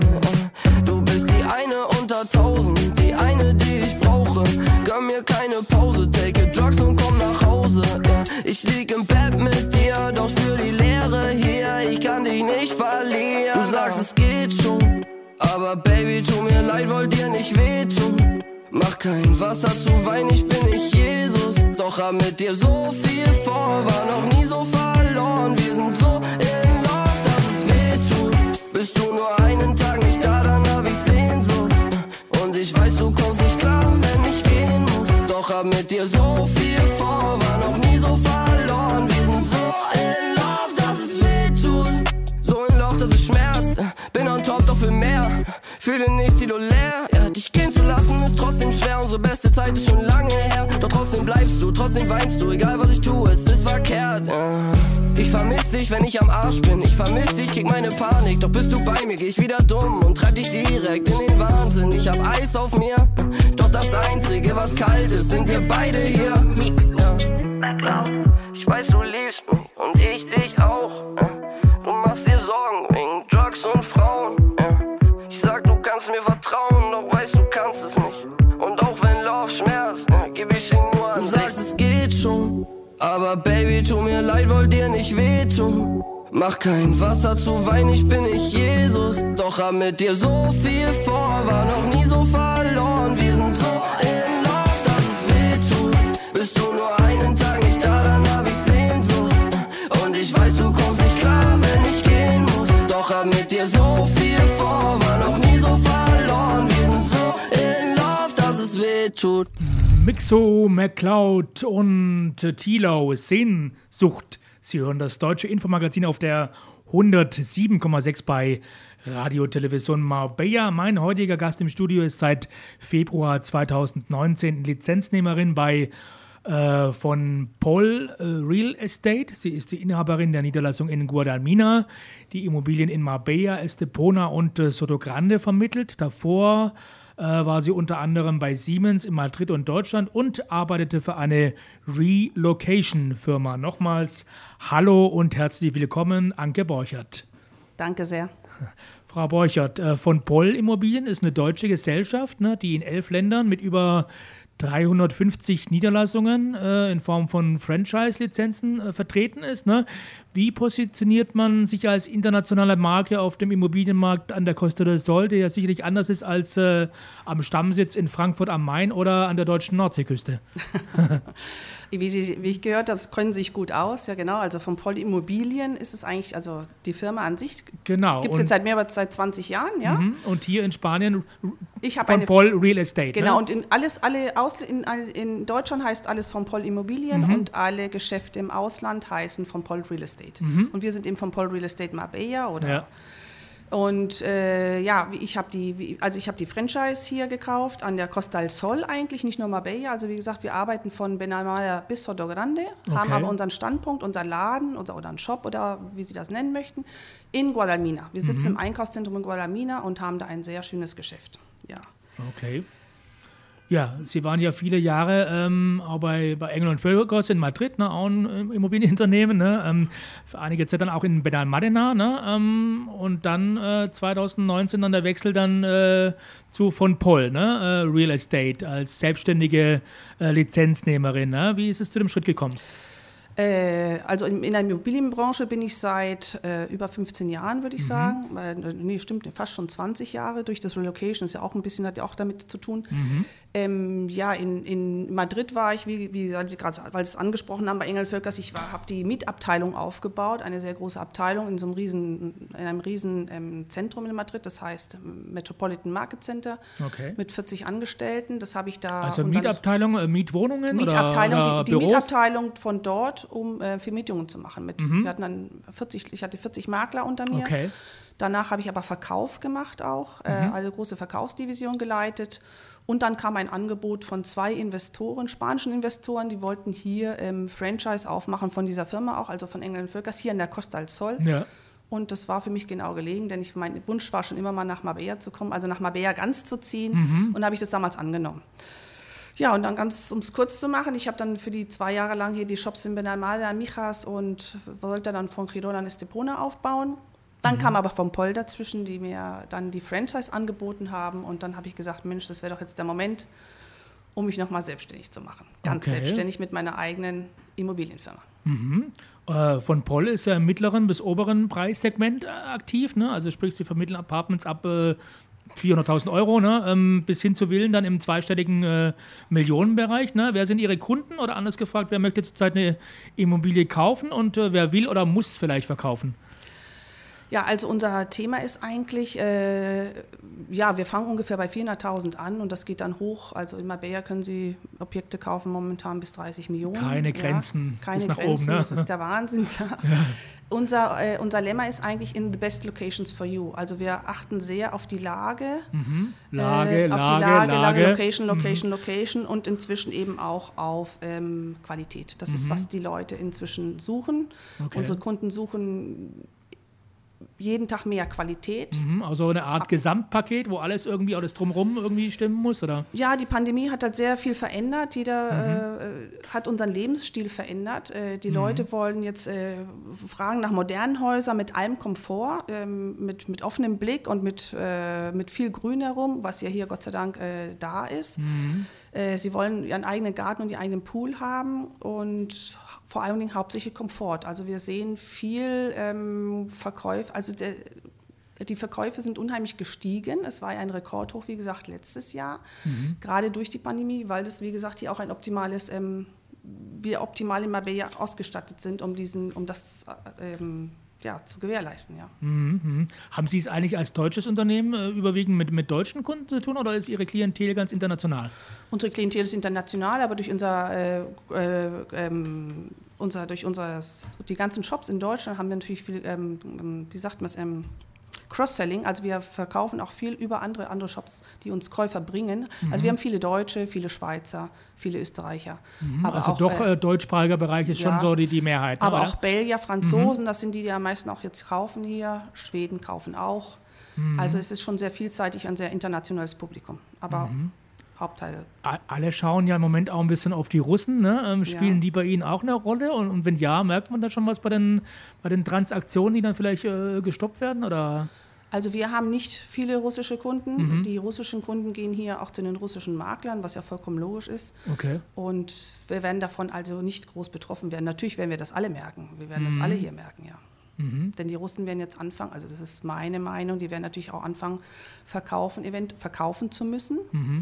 oh. Du bist die eine unter tausend, die eine, die ich brauche. Gönn mir keine Pause, take drugs und komm nach Hause, yeah. Ich lieg im Bett mit dir, doch spür die Leere hier. Ich kann dich nicht verlieren. Du sagst, es geht schon, aber Baby, tu mir leid, wollt dir nicht wehtun. Mach kein Wasser zu Wein, ich bin nicht Jesus. Doch hab mit dir so viel vor, war noch nie so verloren. Wir sind so in love, dass es weh tut. Bist du nur einen Tag nicht da, dann hab ich Sehnsucht. Und ich weiß, du kommst nicht klar, wenn ich gehen muss. Doch hab mit dir so viel vor, war noch nie so verloren. Wir sind so in love, dass es weh tut. So in love, dass es schmerzt. Bin on top, doch für mehr. Fühle nicht titulär, ja, dich gehen zu lassen ist trotzdem schwer. Unsere beste Zeit ist schon lange her. Doch trotzdem bleibst du, trotzdem weinst du. Egal was ich tue, es ist verkehrt, ja. Ich vermiss dich, wenn ich am Arsch bin. Ich vermiss dich, krieg meine Panik. Doch bist du bei mir, geh ich wieder dumm und treib dich direkt in den Wahnsinn. Ich hab Eis auf mir, doch das Einzige, was kalt ist, sind wir beide hier, ja. Ja. Ich weiß, du liebst mich und ich dich auch, ja. Du machst dir Sorgen wegen Drugs und Frauen, ja. Ich sag, du kannst mir vertrauen, doch weißt, du kannst es nicht. Und auch wenn Love schmerzt, ja, geb ich ihn nur an dich. Du sagst, es geht schon, aber Baby, tu mir leid, wollt dir nicht wehtun. Mach kein Wasser zu Wein, ich bin nicht Jesus. Doch hab mit dir so viel vor, war noch nie so verloren. Wir sind so in love, dass es weh tut. Bist du nur einen Tag nicht da, dann hab ich Sehnsucht. Und ich weiß, du kommst nicht klar, wenn ich gehen muss. Doch hab mit dir so viel vor, war noch nie so verloren. Wir sind so in love, dass es weh tut. Mixo, MacLeod und Thilo, Sehnsucht. Sie hören das deutsche Infomagazin auf der hundertsieben Komma sechs bei Radio Television Marbella. Mein heutiger Gast im Studio ist seit Februar zweitausendneunzehn Lizenznehmerin bei äh, von Paul äh, Real Estate. Sie ist die Inhaberin der Niederlassung in Guadalmina, die Immobilien in Marbella, Estepona und äh, Sotogrande vermittelt. Davor äh, war sie unter anderem bei Siemens in Madrid und Deutschland und arbeitete für eine Relocation-Firma. Nochmals hallo und herzlich willkommen, Anke Borchert. Danke sehr. Frau Borchert, äh, von Poll Immobilien ist eine deutsche Gesellschaft, ne, die in elf Ländern mit über dreihundertfünfzig Niederlassungen äh, in Form von Franchise-Lizenzen äh, vertreten ist. Ne? Wie positioniert man sich als internationale Marke auf dem Immobilienmarkt an der Costa del Sol, der ja sicherlich anders ist als äh, am Stammsitz in Frankfurt am Main oder an der deutschen Nordseeküste? Wie, Sie, wie ich gehört habe, kennen Sie sich gut aus, ja genau. Also von Poll Immobilien ist es eigentlich, also die Firma an sich genau. gibt es jetzt seit mehr als seit zwanzig Jahren, ja. Mhm. Und hier in Spanien ich von eine, Poll Real Estate. Genau, ne? und in alles, alle Aus, in, in Deutschland heißt alles von Poll Immobilien mhm. und alle Geschäfte im Ausland heißen von Poll Real Estate. Mhm. Und wir sind eben von Poll Real Estate Marbella oder ja. Und äh, ja, ich habe die, also ich habe die Franchise hier gekauft an der Costa del Sol eigentlich, nicht nur Marbella. Also wie gesagt, wir arbeiten von Benalmádena bis Soto Grande, okay. haben aber unseren Standpunkt, unseren Laden unser, oder einen Shop oder wie Sie das nennen möchten, in Guadalmina. Wir sitzen mhm. im Einkaufszentrum in Guadalmina und haben da ein sehr schönes Geschäft. Ja. Okay. Ja, Sie waren ja viele Jahre ähm, auch bei, bei Engel und Völkers in Madrid, ne, auch ein Immobilienunternehmen, ne, ähm, für einige Zeit dann auch in Benalmádena, ne, ähm, und dann äh, zweitausendneunzehn dann der Wechsel dann äh, zu von Poll, ne, äh, Real Estate als selbstständige äh, Lizenznehmerin. Ne? Wie ist es zu dem Schritt gekommen? Äh, also in, in der Immobilienbranche bin ich seit äh, über fünfzehn Jahren, würde ich mhm. sagen. Äh, nee, stimmt, fast schon zwanzig Jahre. Durch das Relocation ist ja auch ein bisschen, hat ja auch damit zu tun. Mhm. Ähm, ja, in, in Madrid war ich, wie, wie Sie gerade, weil Sie es angesprochen haben, bei Engel Völkers, ich habe die Mietabteilung aufgebaut, eine sehr große Abteilung in so einem riesen, in einem riesen ähm, Zentrum in Madrid, das heißt Metropolitan Market Center, okay. mit vierzig Angestellten. Das habe ich da. Also Mietabteilung, äh, Mietwohnungen Mietabteilung, oder, oder die, die Büros? Mietabteilung von dort, um äh, Vermietungen zu machen. Mit, mhm. wir hatten dann vierzig, ich hatte vierzig Makler unter mir. Okay. Danach habe ich aber Verkauf gemacht auch, mhm. äh, also große Verkaufsdivision geleitet. Und dann kam ein Angebot von zwei Investoren, spanischen Investoren, die wollten hier ähm, Franchise aufmachen von dieser Firma auch, also von Engel und Völkers, hier in der Costa del Sol. Ja. Und das war für mich genau gelegen, denn ich, mein Wunsch war schon immer mal nach Marbella zu kommen, also nach Marbella ganz zu ziehen. Mhm. Und da habe ich das damals angenommen. Ja, und dann ganz, um es kurz zu machen, ich habe dann für die zwei Jahre lang hier die Shops in Benalmádena, Mijas und wollte dann von Girona und Estepona aufbauen. Dann mhm. kam aber vom Poll dazwischen, die mir dann die Franchise angeboten haben. Und dann habe ich gesagt, Mensch, das wäre doch jetzt der Moment, um mich nochmal selbstständig zu machen. Ganz okay. selbstständig mit meiner eigenen Immobilienfirma. Mhm. Äh, von Poll ist ja im mittleren bis oberen Preissegment äh, aktiv. Ne? Also sprich, sie vermitteln Apartments ab äh, vierhunderttausend Euro, ne? ähm, bis hin zu Villen dann im zweistelligen äh, Millionenbereich. Ne? Wer sind Ihre Kunden? Oder anders gefragt, wer möchte zurzeit eine Immobilie kaufen und äh, wer will oder muss vielleicht verkaufen? Ja, also unser Thema ist eigentlich, äh, ja, wir fangen ungefähr bei vierhunderttausend an und das geht dann hoch. Also in Marbella können Sie Objekte kaufen momentan bis dreißig Millionen. Keine Grenzen, ja, keine bis nach Grenzen, oben. Ne? Das ist der Wahnsinn. Ja. Ja. Unser, äh, unser Lemma ist eigentlich in the best locations for you. Also wir achten sehr auf die Lage, mhm. Lage, äh, auf Lage, die Lage, Lage, Lage, Location, Location, mhm. Location und inzwischen eben auch auf ähm, Qualität. Das mhm. ist, was die Leute inzwischen suchen. Okay. Unsere Kunden suchen jeden Tag mehr Qualität. Mhm, also eine Art Gesamtpaket, wo alles irgendwie, alles drumherum irgendwie stimmen muss, oder? Ja, die Pandemie hat halt sehr viel verändert. Jeder mhm. äh, hat unseren Lebensstil verändert. Äh, die mhm. Leute wollen jetzt äh, fragen nach modernen Häusern mit allem Komfort, ähm, mit, mit offenem Blick und mit, äh, mit viel Grün herum, was ja hier Gott sei Dank äh, da ist. Mhm. Äh, sie wollen ihren eigenen Garten und ihren eigenen Pool haben und vor allen Dingen hauptsächlich Komfort. Also wir sehen viel ähm, Verkäufe, also der, die Verkäufe sind unheimlich gestiegen. Es war ja ein Rekordhoch, wie gesagt, letztes Jahr, mhm. gerade durch die Pandemie, weil das, wie gesagt, hier auch ein optimales, ähm, wir optimal in Marbella ausgestattet sind, um, diesen, um das ähm, ja, zu gewährleisten. Ja. Mhm. Haben Sie es eigentlich als deutsches Unternehmen äh, überwiegend mit, mit deutschen Kunden zu tun oder ist Ihre Klientel ganz international? Unsere Klientel ist international, aber durch unser, äh, äh, ähm, unser, durch unser, die ganzen Shops in Deutschland haben wir natürlich viel, ähm, wie sagt man es, ähm, Cross-Selling, also wir verkaufen auch viel über andere, andere Shops, die uns Käufer bringen. Mhm. Also wir haben viele Deutsche, viele Schweizer, viele Österreicher. Mhm, aber also auch, doch äh, deutschsprachiger Bereich ist ja, schon so die, die Mehrheit. Aber oder? Auch Belgier, Franzosen, mhm. das sind die, die am meisten auch jetzt kaufen hier. Schweden kaufen auch. Mhm. Also es ist schon sehr vielseitig, ein sehr internationales Publikum. Aber mhm. Hauptteil. Alle schauen ja im Moment auch ein bisschen auf die Russen. Ne? Ähm, spielen ja. die bei Ihnen auch eine Rolle? Und, und wenn ja, merkt man da schon was bei den, bei den Transaktionen, die dann vielleicht äh, gestoppt werden? Oder? Also wir haben nicht viele russische Kunden. Mhm. Die russischen Kunden gehen hier auch zu den russischen Maklern, was ja vollkommen logisch ist. Okay. Und wir werden davon also nicht groß betroffen werden. Natürlich werden wir das alle merken. Wir werden das alle hier merken, ja. Mhm. Denn die Russen werden jetzt anfangen, also das ist meine Meinung, die werden natürlich auch anfangen, verkaufen, event- verkaufen zu müssen. Mhm.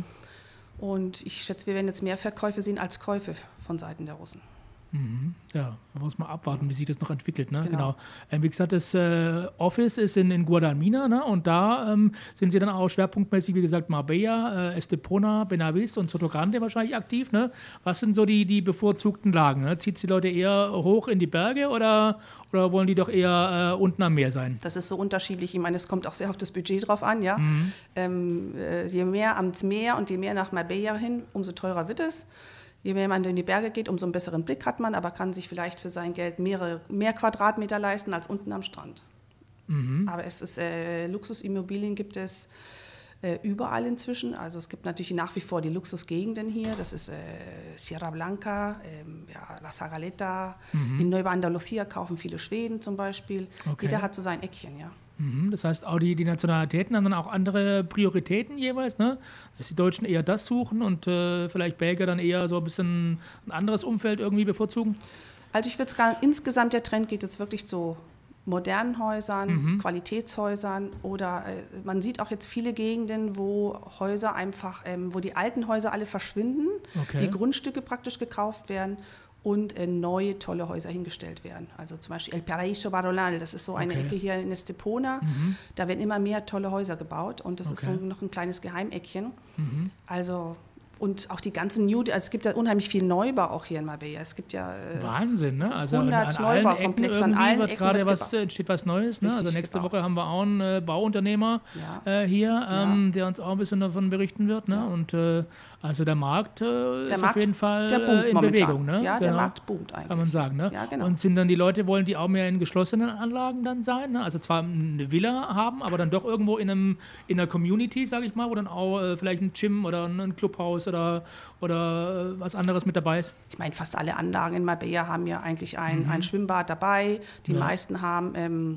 Und ich schätze, wir werden jetzt mehr Verkäufe sehen als Käufe von Seiten der Russen. Mhm. Ja, da muss man abwarten, wie sich das noch entwickelt. Ne? Genau. Genau. Ähm, wie gesagt, das äh, Office ist in, in Guadalmina, ne? Und da ähm, sind Sie dann auch schwerpunktmäßig, wie gesagt, Marbella, äh, Estepona, Benaviz und Sotogrande wahrscheinlich aktiv. Ne? Was sind so die, die bevorzugten Lagen? Ne? Zieht die Leute eher hoch in die Berge oder, oder wollen die doch eher äh, unten am Meer sein? Das ist so unterschiedlich. Ich meine, es kommt auch sehr auf das Budget drauf an. Ja? Mhm. Ähm, äh, je mehr ans Meer und je mehr nach Marbella hin, umso teurer wird es. Je mehr man in die Berge geht, umso einen besseren Blick hat man, aber kann sich vielleicht für sein Geld mehrere, mehr Quadratmeter leisten als unten am Strand. Mhm. Aber es ist, äh, Luxusimmobilien gibt es äh, überall inzwischen. Also es gibt natürlich nach wie vor die Luxusgegenden hier. Das ist äh, Sierra Blanca, äh, ja, La Zagaleta. Mhm. In Nueva Andalucía kaufen viele Schweden zum Beispiel. Okay. Jeder hat so sein Eckchen, ja. Das heißt, auch die, die Nationalitäten haben dann auch andere Prioritäten jeweils, ne? Dass die Deutschen eher das suchen und äh, vielleicht Belgier dann eher so ein bisschen ein anderes Umfeld irgendwie bevorzugen? Also ich würde sagen, insgesamt der Trend geht jetzt wirklich zu modernen Häusern, mhm. Qualitätshäusern oder äh, man sieht auch jetzt viele Gegenden, wo Häuser einfach, ähm, wo die alten Häuser alle verschwinden, okay. die Grundstücke praktisch gekauft werden und äh, neue, tolle Häuser hingestellt werden. Also zum Beispiel El Paraíso Barolal, das ist so eine okay. Ecke hier in Estepona. Mhm. Da werden immer mehr tolle Häuser gebaut und das okay. ist so noch ein kleines Geheimeckchen. Mhm. Also und auch die ganzen New, also es gibt ja unheimlich viel Neubau auch hier in Marbella. Es gibt ja äh, Wahnsinn, ne? Also hundert Neubaukomplexe an allen wird Ecken gerade was entsteht was Neues, ne? Also nächste gebaut. Woche haben wir auch einen äh, Bauunternehmer ja. äh, hier, ähm, ja. der uns auch ein bisschen davon berichten wird, ne? Ja. Und äh, also der Markt äh, der ist Markt, auf jeden Fall der boomt äh, in momentan. Bewegung, ne? Ja, genau. der Markt boomt eigentlich. Kann man sagen, ne? Ja, genau. Und sind dann die Leute, wollen die auch mehr in geschlossenen Anlagen dann sein, ne? Also zwar eine Villa haben, aber dann doch irgendwo in einem in einer Community, sage ich mal, wo dann auch äh, vielleicht ein Gym oder ein Clubhaus oder oder äh, was anderes mit dabei ist? Ich meine, fast alle Anlagen in Marbella haben ja eigentlich ein, Mhm. ein Schwimmbad dabei. Die Ja. meisten haben ähm,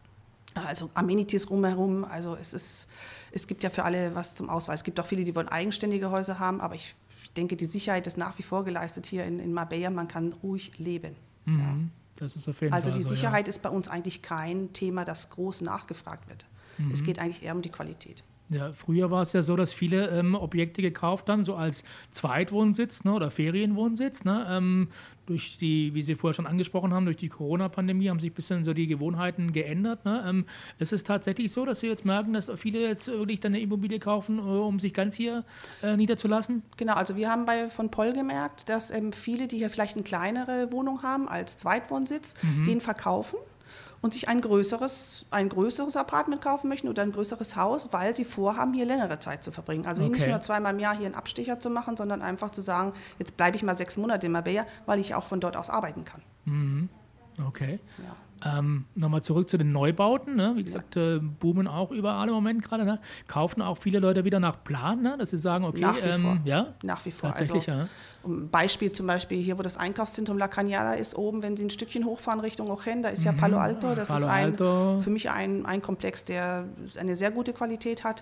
also Amenities rumherum. Also es ist, es gibt ja für alle was zum Auswahl. Es gibt auch viele, die wollen eigenständige Häuser haben, aber ich denke, die Sicherheit ist nach wie vor geleistet hier in, in Marbella. Man kann ruhig leben. Mhm. Ja. Das ist auf jeden Also Fall die so, Sicherheit ja. ist bei uns eigentlich kein Thema, das groß nachgefragt wird. Mhm. Es geht eigentlich eher um die Qualität. Ja, früher war es ja so, dass viele ähm, Objekte gekauft haben, so als Zweitwohnsitz, ne, oder Ferienwohnsitz. Ne, ähm, durch die, wie Sie vorher schon angesprochen haben, durch die Corona-Pandemie haben sich ein bisschen so die Gewohnheiten geändert. Ne. Ähm, es ist tatsächlich so, dass Sie jetzt merken, dass viele jetzt wirklich dann eine Immobilie kaufen, um sich ganz hier äh, niederzulassen? Genau, also wir haben bei von Poll gemerkt, dass ähm, viele, die hier vielleicht eine kleinere Wohnung haben als Zweitwohnsitz, mhm. den verkaufen und sich ein größeres, ein größeres Apartment kaufen möchten oder ein größeres Haus, weil sie vorhaben, hier längere Zeit zu verbringen. Also Okay. nicht nur zweimal im Jahr hier einen Abstecher zu machen, sondern einfach zu sagen, jetzt bleibe ich mal sechs Monate in Marbella, weil ich auch von dort aus arbeiten kann. Mhm. Okay. Ja. Ähm, Nochmal zurück zu den Neubauten. Ne? Wie gesagt, äh, boomen auch überall im Moment gerade. Ne? Kaufen auch viele Leute wieder nach Plan, ne? Dass sie sagen, okay, Nach wie ähm, vor. ja, Nach wie vor. tatsächlich, also, ja. um Beispiel zum Beispiel hier, wo das Einkaufszentrum La Cañada ist, oben, wenn Sie ein Stückchen hochfahren Richtung Ochen, da ist ja Palo Alto. Das Palo ist ein, Alto. für mich ein, ein Komplex, der eine sehr gute Qualität hat.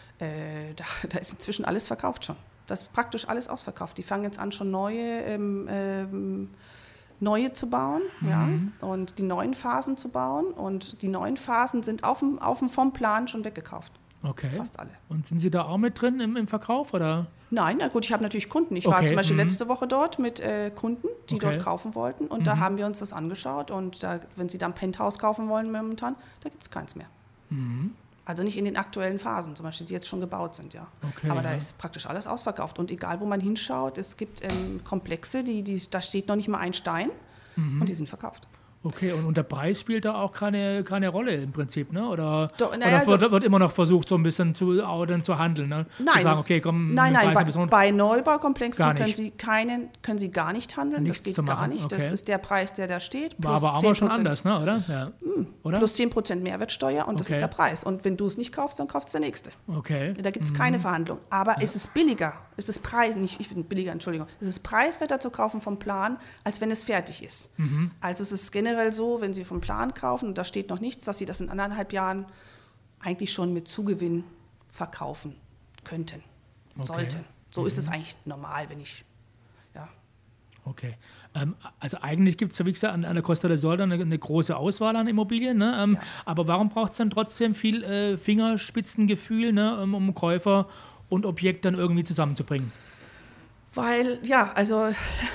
Äh, da, da ist inzwischen alles verkauft schon. Das ist praktisch alles ausverkauft. Die fangen jetzt an, schon neue, ähm, ähm, neue zu bauen, Mhm. ja, und die neuen Phasen zu bauen. Und die neuen Phasen sind auf dem, auf dem vom Plan schon weggekauft. Okay. Fast alle. Und sind Sie da auch mit drin im, im Verkauf, oder? Nein, na gut, ich habe natürlich Kunden. Ich war Okay, zum Beispiel mhm. letzte Woche dort mit äh, Kunden, die Okay. dort kaufen wollten. Und da haben wir uns das angeschaut. Und da, wenn sie dann Penthouse kaufen wollen momentan, da gibt es keins mehr. Mhm. Also nicht in den aktuellen Phasen, zum Beispiel, die jetzt schon gebaut sind, ja. Okay, Aber da ja. ist praktisch alles ausverkauft. Und egal, wo man hinschaut, es gibt ähm, Komplexe, die, die, da steht noch nicht mal ein Stein und die sind verkauft. Okay, und, und der Preis spielt da auch keine, keine Rolle im Prinzip, ne? Oder, Doch, oder naja, wird, also- wird immer noch versucht, so ein bisschen zu, auch dann zu handeln, ne? Nein, zu sagen, das- okay, komm, nein, mit nein, Preis ein bisschen bei, runter. bei Neubaukomplexen Gar können nicht. Sie, keinen, können Sie gar nicht handeln, Nichts das geht zu gar machen, nicht. Das okay. ist der Preis, der da steht. War aber auch mal schon anders, ne? Oder? Ja. Oder? Plus zehn Prozent Mehrwertsteuer und das Okay. ist der Preis. Und wenn du es nicht kaufst, dann kauft es der Nächste. Okay. Da gibt es keine Verhandlung. Aber es ist billiger, es ist Preis, nicht ich finde billiger, Entschuldigung, es ist preiswerter zu kaufen vom Plan, als wenn es fertig ist. Also es ist generell so, wenn Sie vom Plan kaufen und da steht noch nichts, dass Sie das in anderthalb Jahren eigentlich schon mit Zugewinn verkaufen könnten, okay. sollten. So mhm. ist es eigentlich normal, wenn ich, ja. Okay. Ähm, also eigentlich gibt es ja, wie gesagt, an, an der Costa del Sol eine, eine große Auswahl an Immobilien, ne? ähm, ja. aber warum braucht es dann trotzdem viel äh, Fingerspitzengefühl, ne? um, um Käufer und Objekt dann irgendwie zusammenzubringen? Weil, ja, also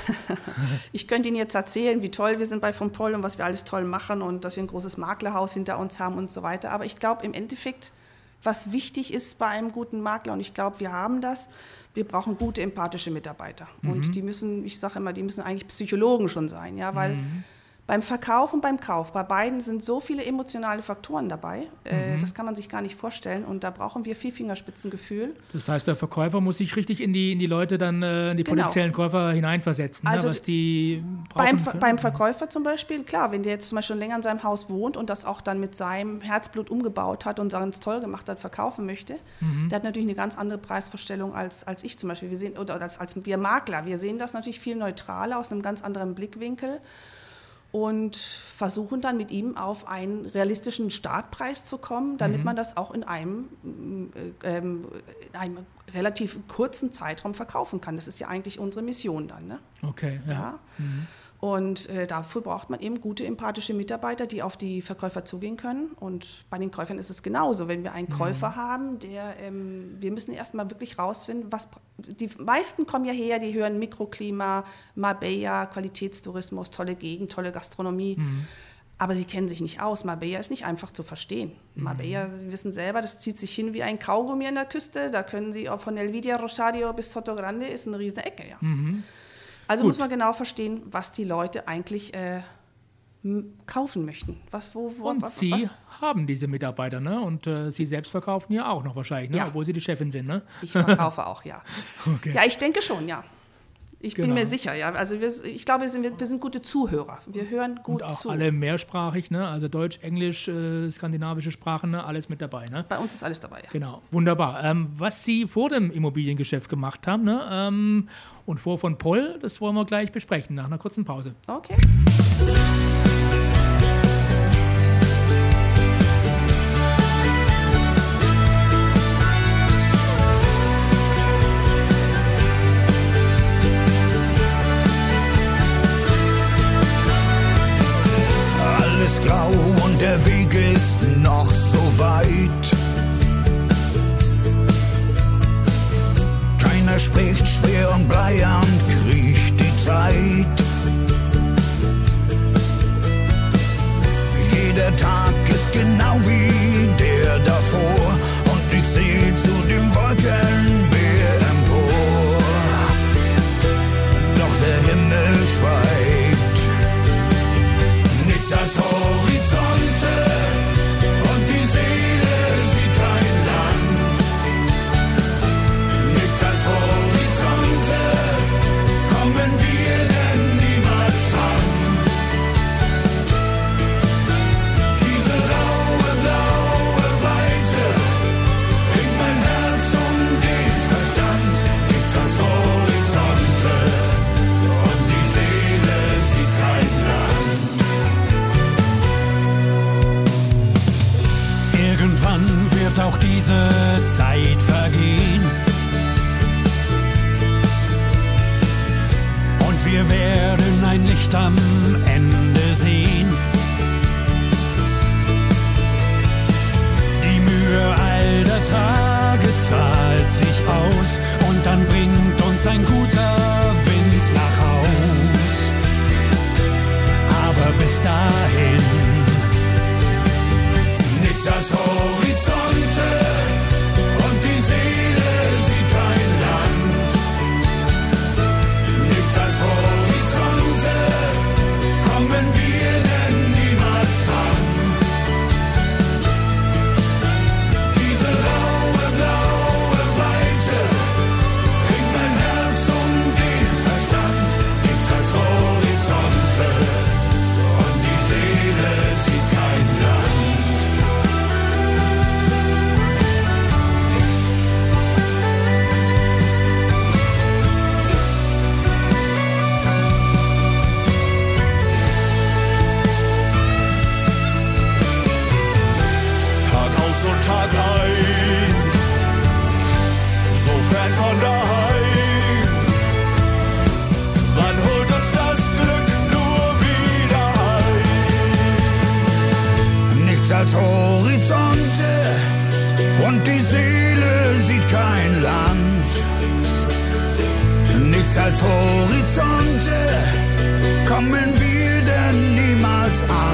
ich könnte Ihnen jetzt erzählen, wie toll wir sind bei von Poll und was wir alles toll machen und dass wir ein großes Maklerhaus hinter uns haben und so weiter. Aber ich glaube im Endeffekt, was wichtig ist bei einem guten Makler, und ich glaube, wir haben das, wir brauchen gute, empathische Mitarbeiter. Mhm. Und die müssen, ich sage immer, die müssen eigentlich Psychologen schon sein, ja, weil mhm. beim Verkauf und beim Kauf, bei beiden sind so viele emotionale Faktoren dabei, äh, mhm. das kann man sich gar nicht vorstellen und da brauchen wir viel Fingerspitzengefühl. Das heißt, der Verkäufer muss sich richtig in die, in die Leute dann, äh, in die genau. potenziellen Käufer hineinversetzen, also ne, was die brauchen beim, können. Beim Verkäufer zum Beispiel, klar, wenn der jetzt zum Beispiel schon länger in seinem Haus wohnt und das auch dann mit seinem Herzblut umgebaut hat und ganz toll gemacht hat, verkaufen möchte, mhm. der hat natürlich eine ganz andere Preisvorstellung als, als ich zum Beispiel. Wir sehen, oder als, als wir Makler, wir sehen das natürlich viel neutraler, aus einem ganz anderen Blickwinkel. Und versuchen dann mit ihm auf einen realistischen Startpreis zu kommen, damit mhm. man das auch in einem, ähm, in einem relativ kurzen Zeitraum verkaufen kann. Das ist ja eigentlich unsere Mission dann. Ne? Okay, ja. ja? Mhm. Und äh, dafür braucht man eben gute, empathische Mitarbeiter, die auf die Verkäufer zugehen können. Und bei den Käufern ist es genauso. Wenn wir einen mhm. Käufer haben, der, ähm, wir müssen erstmal wirklich rausfinden, was, die meisten kommen ja her, die hören Mikroklima, Marbella, Qualitätstourismus, tolle Gegend, tolle Gastronomie. Mhm. Aber sie kennen sich nicht aus. Marbella ist nicht einfach zu verstehen. Mhm. Marbella, Sie wissen selber, das zieht sich hin wie ein Kaugummi an der Küste. Da können Sie auch von Elvidia Rosario bis Soto Grande, ist eine riesige Ecke. Ja. Mhm. Also Gut. muss man genau verstehen, was die Leute eigentlich äh, m- kaufen möchten. Was, wo, wo, und was, Sie was? haben diese Mitarbeiter, ne? Und äh, Sie selbst verkaufen ja auch noch wahrscheinlich, ne? Ja. Obwohl Sie die Chefin sind, ne? Ich verkaufe auch, ja. Okay. Ja, ich denke schon, ja. Ich Genau. bin mir sicher, ja. Also wir, ich glaube, wir sind, wir sind gute Zuhörer. Wir hören gut und auch zu. alle mehrsprachig, ne? Also Deutsch, Englisch, äh, skandinavische Sprachen, ne? Alles mit dabei, ne? Bei uns ist alles dabei, ja. Genau, wunderbar. Ähm, was Sie vor dem Immobiliengeschäft gemacht haben, ne? ähm, und vor von Poll, das wollen wir gleich besprechen nach einer kurzen Pause. Okay. Alles grau und der Weg ist noch so weit. Keiner spricht, schwer und bleiern kriecht die Zeit. Jeder Tag ist genau wie der davor und ich sehe zu dem Wolkenmeer empor. Doch der Himmel schweigt. Nichts als Horizonte und die Seele sieht kein Land. Nichts als Horizonte kommen wir denn niemals an. Diese raue, blaue Weite bringt mein Herz nichts als Horizonte und die Seele sieht kein Land. Nichts als Horizonte kommen wir denn niemals an.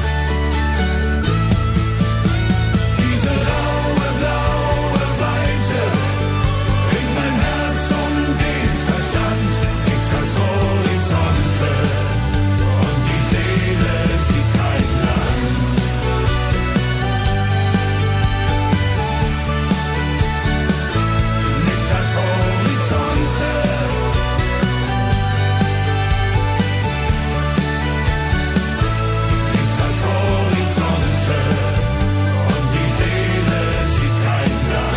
Diese raue, blaue Weite bringt mein Herz und den Verstand. Nichts als Horizonte und die Seele sieht kein Land. Nichts als Horizonte. Nichts als Horizonte und die Seele sieht kein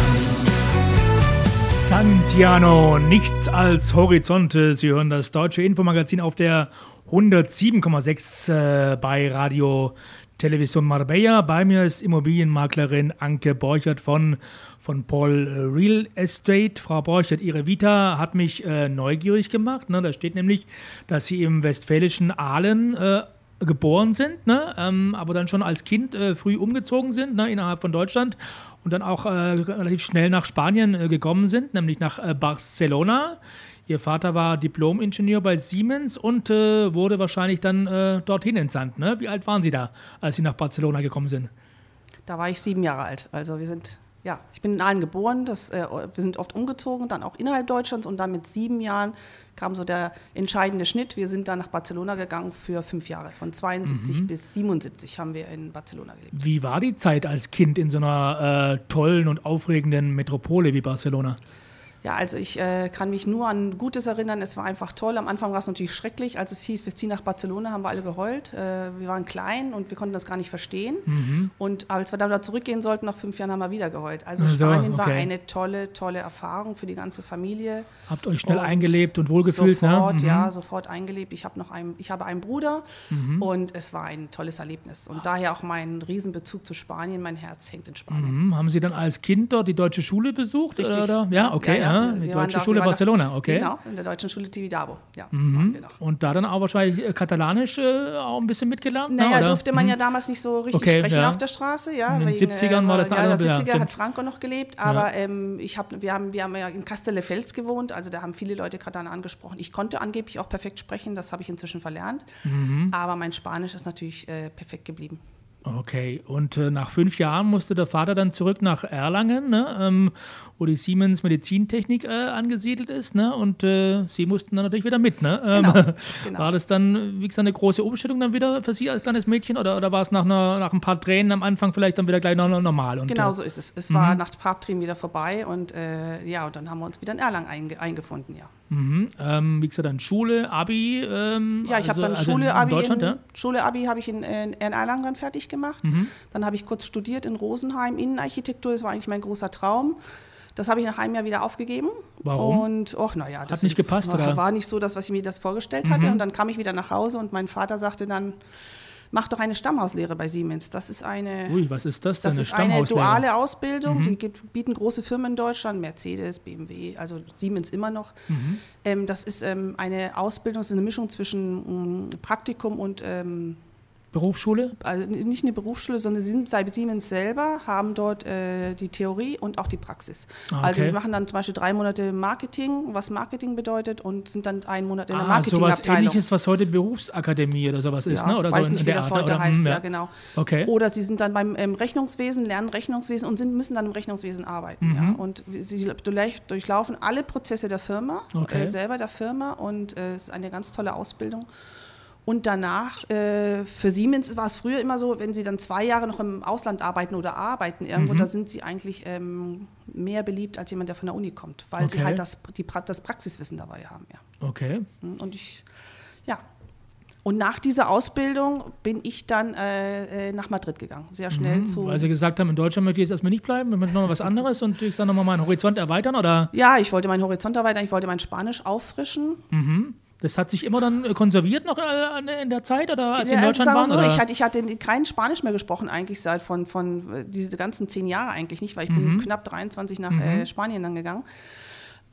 Land. Santiano, nichts als Horizonte. Sie hören das deutsche Infomagazin auf der hundertsieben Komma sechs äh, bei Radio Television Marbella. Bei mir ist Immobilienmaklerin Anke Borchert von, von Paul Real Estate. Frau Borchert, Ihre Vita hat mich äh, neugierig gemacht. Ne? Da steht nämlich, dass Sie im westfälischen Aalen äh, geboren sind, ne? ähm, aber dann schon als Kind äh, früh umgezogen sind, ne? Innerhalb von Deutschland und dann auch äh, relativ schnell nach Spanien äh, gekommen sind, nämlich nach äh, Barcelona. Ihr Vater war Diplom-Ingenieur bei Siemens und äh, wurde wahrscheinlich dann äh, dorthin entsandt. Ne? Wie alt waren Sie da, als Sie nach Barcelona gekommen sind? Da war ich sieben Jahre alt. Also wir sind, ja, ich bin in Aalen geboren. Das, äh, wir sind oft umgezogen, dann auch innerhalb Deutschlands und dann mit sieben Jahren kam so der entscheidende Schnitt. Wir sind dann nach Barcelona gegangen für fünf Jahre. Von zweiundsiebzig mhm. bis siebenundsiebzig haben wir in Barcelona gelebt. Wie war die Zeit als Kind in so einer äh, tollen und aufregenden Metropole wie Barcelona? Ja, also ich äh, kann mich nur an Gutes erinnern. Es war einfach toll. Am Anfang war es natürlich schrecklich. Als es hieß, wir ziehen nach Barcelona, haben wir alle geheult. Äh, wir waren klein und wir konnten das gar nicht verstehen. Mhm. Und als wir dann da zurückgehen sollten, nach fünf Jahren, haben wir wieder geheult. Also so, Spanien okay. war eine tolle, tolle Erfahrung für die ganze Familie. Habt euch schnell und eingelebt und wohlgefühlt, sofort, ne? Mhm. Ja, sofort eingelebt. Ich habe noch einen, ich habe einen Bruder mhm. und es war ein tolles Erlebnis. Und daher auch mein Riesenbezug zu Spanien. Mein Herz hängt in Spanien. Mhm. Haben Sie dann als Kind dort die deutsche Schule besucht? Richtig. Oder? Ja, okay. Ja, ja. Ja. Die deutsche Schule Barcelona, okay. Genau, in der deutschen Schule Tibidabo, ja. Mhm. Und da dann auch wahrscheinlich äh, Katalanisch äh, auch ein bisschen mitgelernt? Naja, oder? durfte man mhm. ja damals nicht so richtig okay, sprechen ja. auf der Straße. Ja, in den wegen, siebzigern war das äh, da. Ja, in alle, den siebziger ja, hat Franco noch gelebt, aber ja. ähm, ich hab, wir, haben, wir haben ja in Castelldefels gewohnt, also da haben viele Leute Katalan angesprochen. Ich konnte angeblich auch perfekt sprechen, das habe ich inzwischen verlernt, mhm. aber mein Spanisch ist natürlich äh, perfekt geblieben. Okay, und äh, nach fünf Jahren musste der Vater dann zurück nach Erlangen, ne, ähm, wo die Siemens Medizintechnik äh, angesiedelt ist, ne, und äh, Sie mussten dann natürlich wieder mit, ne? Ähm, genau, genau. War das dann, wie gesagt, eine große Umstellung dann wieder für Sie als kleines Mädchen oder, oder war es nach, einer, nach ein paar Tränen am Anfang vielleicht dann wieder gleich noch normal? Und, genau äh, so ist es. Es war nach ein paar Tränen wieder vorbei und äh, ja, und dann haben wir uns wieder in Erlangen einge eingefunden, ja. Mhm. Ähm, wie gesagt, dann Schule, Abi. Ähm, ja, ich also, habe dann also Schule, in, in Abi, Deutschland, in, ja? Schule, Abi habe ich in, in, in Erlangen dann fertig gemacht. Mhm. Dann habe ich kurz studiert in Rosenheim, Innenarchitektur, das war eigentlich mein großer Traum. Das habe ich nach einem Jahr wieder aufgegeben. Warum? Und, och, naja, das Hat nicht gepasst, war, oder? war nicht so das, was ich mir das vorgestellt hatte. Mhm. Und dann kam ich wieder nach Hause und mein Vater sagte dann, mach doch eine Stammhauslehre bei Siemens. Das ist eine, Ui, was ist das denn? das eine ist eine Stammhauslehre? duale Ausbildung. Mhm. Die gibt, bieten große Firmen in Deutschland, Mercedes, B M W, also Siemens immer noch. Mhm. Ähm, das ist ähm, eine Ausbildung, das ist eine Mischung zwischen ähm, Praktikum und ähm, Berufsschule? Also nicht eine Berufsschule, sondern sie sind bei Siemens selber, haben dort äh, die Theorie und auch die Praxis. Ah, okay. Also wir machen dann zum Beispiel drei Monate Marketing, was Marketing bedeutet, und sind dann einen Monat in der ah, Marketingabteilung. Sowas Ähnliches, was heute Berufsakademie oder sowas ist, ja, ne? Oder weiß so nicht, in wie der das Art, heute oder? heißt, Hm, ja, genau. Okay. Oder sie sind dann beim ähm, Rechnungswesen, lernen Rechnungswesen und sind, müssen dann im Rechnungswesen arbeiten. Mhm. Ja? Und sie durchlaufen alle Prozesse der Firma, okay. äh, selber der Firma, und äh, es ist eine ganz tolle Ausbildung. Und danach, äh, für Siemens war es früher immer so, wenn sie dann zwei Jahre noch im Ausland arbeiten oder arbeiten irgendwo, mhm. da sind sie eigentlich ähm, mehr beliebt als jemand, der von der Uni kommt, weil okay. sie halt das, die, das Praxiswissen dabei haben. Ja. Okay. Und ich, ja. Und nach dieser Ausbildung bin ich dann äh, nach Madrid gegangen, sehr schnell mhm, zu... Weil Sie gesagt haben, in Deutschland möchte ich jetzt erstmal nicht bleiben, ich möchte noch mal was anderes und ich sage nochmal meinen Horizont erweitern, oder? Ja, ich wollte meinen Horizont erweitern, ich wollte mein Spanisch auffrischen. Mhm. Das hat sich immer dann konserviert noch äh, in der Zeit, oder als Sie ja, in Deutschland also waren? So, oder? ich, hatte, ich hatte kein Spanisch mehr gesprochen eigentlich seit von, von diese ganzen zehn Jahre eigentlich nicht, weil ich mhm. bin knapp dreiundzwanzig nach mhm. äh, Spanien dann gegangen.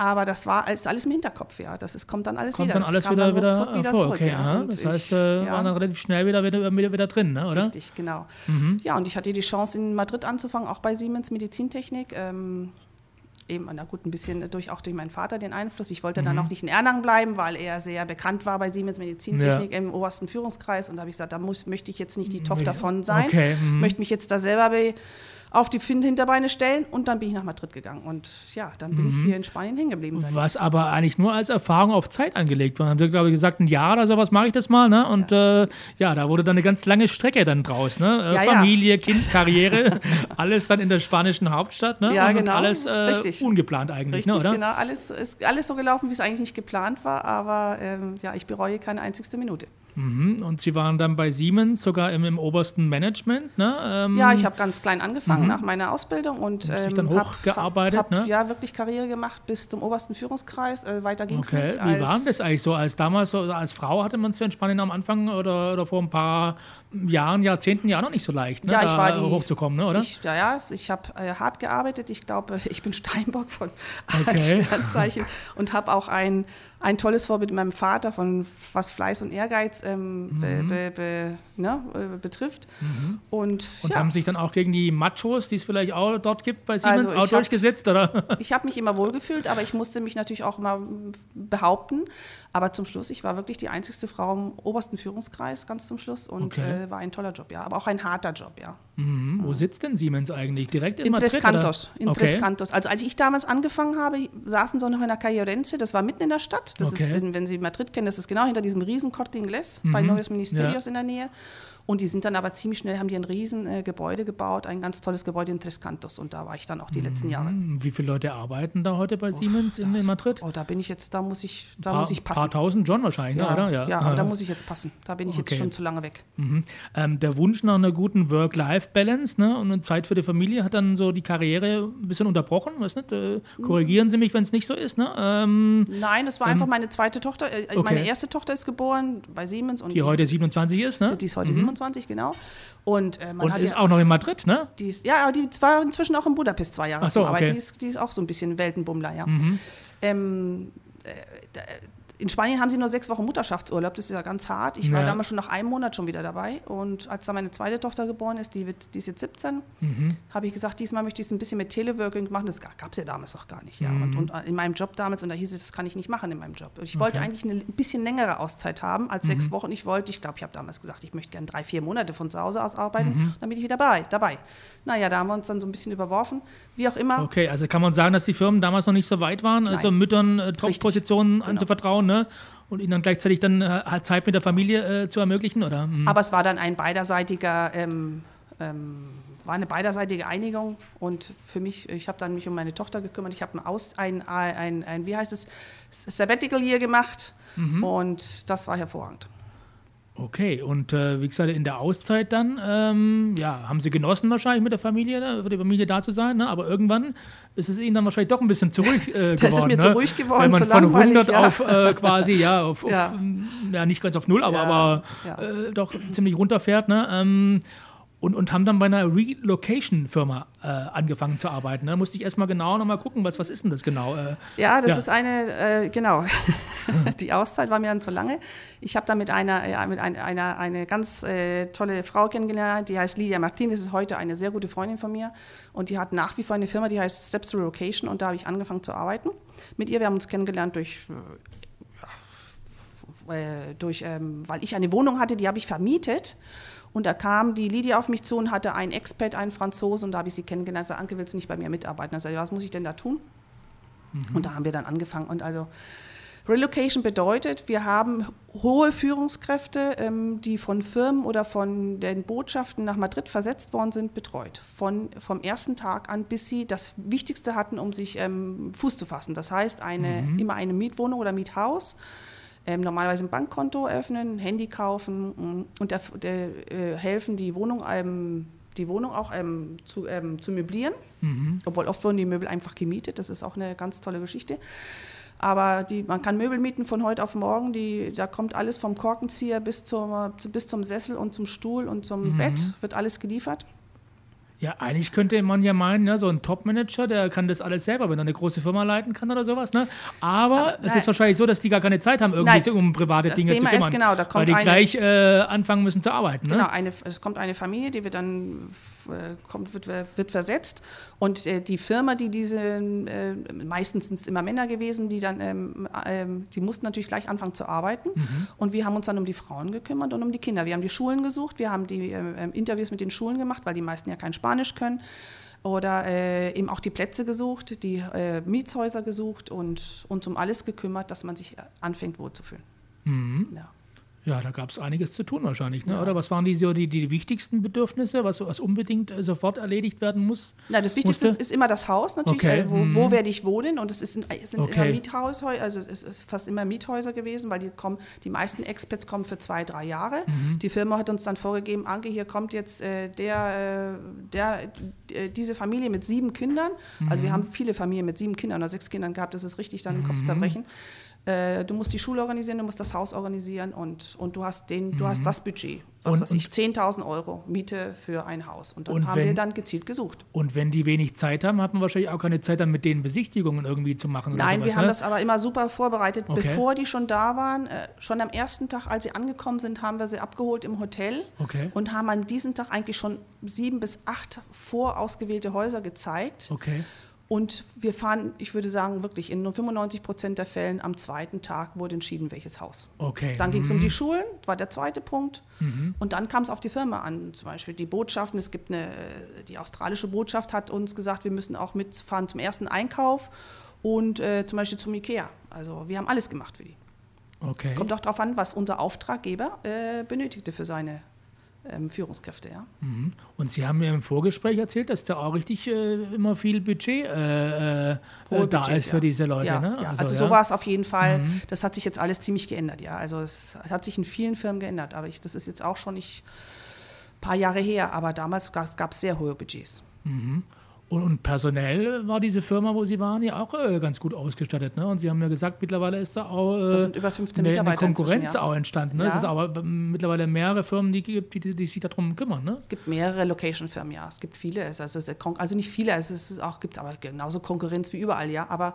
Aber das war ist alles im Hinterkopf, ja. Das ist, kommt dann alles kommt wieder. Dann alles das wieder, dann wieder, zurück, wieder vor. zurück. Okay, Ja. das ich, heißt, äh, ja. waren dann relativ schnell wieder, wieder, wieder, wieder drin, ne, oder? Richtig, genau. Mhm. Ja, und ich hatte die Chance, in Madrid anzufangen, auch bei Siemens Medizintechnik. Ähm, eben, na gut, ein bisschen durch, auch durch meinen Vater den Einfluss. Ich wollte mhm. dann auch nicht in Erlangen bleiben, weil er sehr bekannt war bei Siemens Medizintechnik ja. im obersten Führungskreis. Und da habe ich gesagt, da muss, möchte ich jetzt nicht die Tochter von sein. Okay. Mhm. Möchte mich jetzt da selber be- auf die Hinterbeine stellen und dann bin ich nach Madrid gegangen und ja, dann bin mhm. ich hier in Spanien hängen geblieben. Was aber eigentlich nur als Erfahrung auf Zeit angelegt war. Haben Sie, glaube ich, gesagt, ein Jahr oder sowas mache ich das mal, ne? Und ja. Äh, ja, da wurde dann eine ganz lange Strecke dann draus, ne? Äh, ja, Familie, ja. Kind, Karriere, alles dann in der spanischen Hauptstadt, ne? Ja, und genau. alles äh, ungeplant eigentlich, Richtig, ne, oder? Genau, alles ist alles so gelaufen, wie es eigentlich nicht geplant war, aber ähm, ja, ich bereue keine einzigste Minute. Mhm. Und Sie waren dann bei Siemens sogar im, im obersten Management, ne? Ähm, ja, ich habe ganz klein angefangen mhm. nach meiner Ausbildung und ähm, sich ähm, dann hochgearbeitet, hab, hab, ne? Ja, wirklich Karriere gemacht bis zum obersten Führungskreis. Äh, weiter ging es okay. nicht. Wie war denn das eigentlich so? Als damals, so, als Frau hatte man es ja in Spanien am Anfang oder, oder vor ein paar Jahren, Jahrzehnten ja noch nicht so leicht, ne? Ja, ich war da die, hochzukommen, ne? Oder? Ich, ja, ja, ich habe äh, hart gearbeitet. Ich glaube, ich bin Steinbock von okay. als Sternzeichen und habe auch ein Ein tolles Vorbild mit meinem Vater, von was Fleiß und Ehrgeiz ähm, mhm. be, be, be, ne, äh, betrifft. Mhm. Und, und ja. haben sich dann auch gegen die Machos, die es vielleicht auch dort gibt bei Siemens, also auch durchgesetzt? Hab, oder? Ich habe mich immer wohlgefühlt, aber ich musste mich natürlich auch immer behaupten. Aber zum Schluss, ich war wirklich die einzigste Frau im obersten Führungskreis, ganz zum Schluss. Und okay. äh, war ein toller Job, ja. Aber auch ein harter Job, ja. Mhm. ja. Wo sitzt denn Siemens eigentlich? Direkt in, in Madrid? Tres Cantos. In okay. Tres Cantos. Also als ich damals angefangen habe, saßen sie noch in der Calle Orense, das war mitten in der Stadt. Das okay. ist, in, wenn Sie Madrid kennen, das ist genau hinter diesem riesen Corte Inglés mhm. bei Neues Ministerios ja. in der Nähe. Und die sind dann aber ziemlich schnell, haben die ein riesen äh, Gebäude gebaut, ein ganz tolles Gebäude in Tres Cantos. Und da war ich dann auch die letzten Jahre. Wie viele Leute arbeiten da heute bei Siemens oh, in, in Madrid? Oh, da bin ich jetzt, da muss ich, da paar, muss ich passen. Ein paar tausend schon wahrscheinlich, ja, oder? Ja, ja aber da muss ich jetzt passen. Da bin ich okay. jetzt schon zu lange weg. Mhm. Ähm, der Wunsch nach einer guten Work-Life-Balance, ne, und eine Zeit für die Familie hat dann so die Karriere ein bisschen unterbrochen. Weiß nicht, äh, korrigieren Sie mich, wenn es nicht so ist. Ne? Ähm, Nein, das war ähm, einfach meine zweite Tochter. Äh, okay. Meine erste Tochter ist geboren bei Siemens. Und die, die heute siebenundzwanzig ist, ne? Die ist heute mhm. siebenundzwanzig, genau. Und, äh, man und hat ist ja, auch noch in Madrid, ne? Die ist, ja, aber die war inzwischen auch in Budapest zwei Jahre. Ach so, okay. Aber die ist, die ist auch so ein bisschen Weltenbummler, ja. Mhm. Ähm, äh, in Spanien haben sie nur sechs Wochen Mutterschaftsurlaub, das ist ja ganz hart. Ich war ja. damals schon nach einem Monat schon wieder dabei. Und als dann meine zweite Tochter geboren ist, die, wird, die ist jetzt siebzehn, mhm. habe ich gesagt, diesmal möchte ich es ein bisschen mit Teleworking machen. Das gab es ja damals auch gar nicht. Ja. Mhm. Und, und in meinem Job damals, und da hieß es, das kann ich nicht machen in meinem Job. Und ich wollte okay. eigentlich eine ein bisschen längere Auszeit haben als mhm. sechs Wochen. Ich wollte, ich glaube, ich habe damals gesagt, ich möchte gerne drei, vier Monate von zu Hause aus arbeiten. Mhm. Dann bin ich wieder dabei, dabei. Naja, da haben wir uns dann so ein bisschen überworfen. Wie auch immer. Okay, also kann man sagen, dass die Firmen damals noch nicht so weit waren, also Nein. Müttern äh, Top-Positionen genau. anzuvertrauen, ne? Und ihnen dann gleichzeitig dann äh, halt Zeit mit der Familie äh, zu ermöglichen, oder? Mhm. Aber es war dann ein beiderseitiger, ähm, ähm, war eine beiderseitige Einigung. Und für mich, ich habe dann mich um meine Tochter gekümmert. Ich habe ein, Aus, ein, ein, ein, ein, wie heißt es, Sabbatical Year gemacht. Mhm. Und das war hervorragend. Okay, und äh, wie gesagt, in der Auszeit dann, ähm, ja, haben Sie genossen wahrscheinlich mit der Familie, ne, für die Familie da zu sein, ne? Aber irgendwann ist es Ihnen dann wahrscheinlich doch ein bisschen zu ruhig äh, geworden. Das ist mir ne? zu ruhig geworden, Wenn man zu von hundert ja. auf äh, quasi, ja, auf, ja. auf, ja, nicht ganz auf null, aber, ja. aber ja. äh, doch ziemlich runterfährt, ne? Ähm, Und, und haben dann bei einer Relocation-Firma äh, angefangen zu arbeiten. Da musste ich erstmal genau nochmal gucken, was, was ist denn das genau? Äh, ja, das ja. ist eine, äh, genau, die Auszeit war mir dann zu lange. Ich habe da mit einer, ja, mit ein, einer eine ganz äh, tolle Frau kennengelernt, die heißt Lidia Martin, das ist heute eine sehr gute Freundin von mir. Und die hat nach wie vor eine Firma, die heißt Steps Relocation, und da habe ich angefangen zu arbeiten mit ihr. Wir haben uns kennengelernt durch... Äh, durch ähm, weil ich eine Wohnung hatte, die habe ich vermietet. Und da kam die Lydia auf mich zu und hatte einen Expat, einen Franzosen, und da habe ich sie kennengelernt. Ich sagte, Anke, willst du nicht bei mir mitarbeiten? Ich sagte, was muss ich denn da tun? Mhm. Und da haben wir dann angefangen. Und also Relocation bedeutet, wir haben hohe Führungskräfte, ähm, die von Firmen oder von den Botschaften nach Madrid versetzt worden sind, betreut. Von, vom ersten Tag an, bis sie das Wichtigste hatten, um sich ähm, Fuß zu fassen. Das heißt, eine, mhm. immer eine Mietwohnung oder Miethaus. Ähm, normalerweise ein Bankkonto öffnen, Handy kaufen und der, der, äh, helfen, die Wohnung, ähm, die Wohnung auch ähm, zu, ähm, zu möblieren. Mhm. Obwohl oft wurden die Möbel einfach gemietet, das ist auch eine ganz tolle Geschichte. Aber die, man kann Möbel mieten von heute auf morgen, die, da kommt alles vom Korkenzieher bis, zur, bis zum Sessel und zum Stuhl und zum mhm. Bett, wird alles geliefert. Ja, eigentlich könnte man ja meinen, ne, so ein Top-Manager, der kann das alles selber, wenn er eine große Firma leiten kann oder sowas. Ne? Aber, Aber es nein. ist wahrscheinlich so, dass die gar keine Zeit haben, irgendwie nein, um private das Dinge Thema zu kümmern. Ist, genau, da kommt weil die eine, gleich äh, anfangen müssen zu arbeiten. Genau, ne? eine, es kommt eine Familie, die wird dann äh, kommt, wird, wird versetzt. Und äh, die Firma, die diese, äh, meistens sind es immer Männer gewesen, die dann, ähm, äh, die mussten natürlich gleich anfangen zu arbeiten. Mhm. Und wir haben uns dann um die Frauen gekümmert und um die Kinder. Wir haben die Schulen gesucht, wir haben die äh, Interviews mit den Schulen gemacht, weil die meisten ja kein Spanisch können. Oder äh, eben auch die Plätze gesucht, die äh, Mietshäuser gesucht und uns um alles gekümmert, dass man sich anfängt wohlzufühlen. Mhm. Ja. Ja, da gab es einiges zu tun wahrscheinlich, ne? Ja. Oder was waren die, so die, die wichtigsten Bedürfnisse, was, was unbedingt äh, sofort erledigt werden muss? Na, das Wichtigste ist, ist immer das Haus natürlich, okay. äh, wo, mhm. wo werde ich wohnen? Und es, ist, es sind okay. immer Miethäuser, also es ist fast immer Miethäuser gewesen, weil die kommen, die meisten Expats kommen für zwei, drei Jahre. Mhm. Die Firma hat uns dann vorgegeben, Anke, hier kommt jetzt äh, der, äh, der, äh, diese Familie mit sieben Kindern. Mhm. Also wir haben viele Familien mit sieben Kindern oder sechs Kindern gehabt, das ist richtig dann den Kopf zerbrechen. Äh, du musst die Schule organisieren, du musst das Haus organisieren und, und du hast den, du mhm. hast das Budget. Was und, weiß ich, zehntausend Euro Miete für ein Haus. Und dann und haben wenn, wir dann gezielt gesucht. Und wenn die wenig Zeit haben, hat man wahrscheinlich auch keine Zeit, dann mit denen Besichtigungen irgendwie zu machen. Oder Nein, sowas, wir haben ne? das aber immer super vorbereitet, okay. bevor die schon da waren. Äh, schon am ersten Tag, als sie angekommen sind, haben wir sie abgeholt im Hotel okay. und haben an diesem Tag eigentlich schon sieben bis acht vorausgewählte Häuser gezeigt. Okay. Und wir fahren, ich würde sagen, wirklich in nur fünfundneunzig Prozent der Fällen am zweiten Tag wurde entschieden, welches Haus. Okay. Dann ging es mhm. um die Schulen, war der zweite Punkt. Mhm. Und dann kam es auf die Firma an. Zum Beispiel die Botschaften. Es gibt eine, die australische Botschaft hat uns gesagt, wir müssen auch mitfahren zum ersten Einkauf und äh, zum Beispiel zum Ikea. Also wir haben alles gemacht für die. Okay. Kommt auch darauf an, was unser Auftraggeber äh, benötigte für seine Ähm, Führungskräfte, ja. Mhm. Und Sie haben mir im Vorgespräch erzählt, dass da auch richtig äh, immer viel Budget äh, äh, da Budgets, ist für ja. diese Leute. Ja, ne? ja. Also, also ja. so war es auf jeden Fall. Mhm. Das hat sich jetzt alles ziemlich geändert, ja. Also es hat sich in vielen Firmen geändert, aber ich, das ist jetzt auch schon nicht ein paar Jahre her, aber damals gab es sehr hohe Budgets. Mhm. Und, und personell war diese Firma, wo Sie waren, ja auch äh, ganz gut ausgestattet. Ne? Und Sie haben ja gesagt, mittlerweile ist da auch äh, das sind über fünfzehn eine, Mitarbeiter eine Konkurrenz ja. auch entstanden. Ne? Ja. Es ist aber mittlerweile mehrere Firmen, die, die, die, die sich darum kümmern. Ne? Es gibt mehrere Location-Firmen, ja. Es gibt viele. Es also, also nicht viele, es ist auch, gibt es aber genauso Konkurrenz wie überall, ja. Aber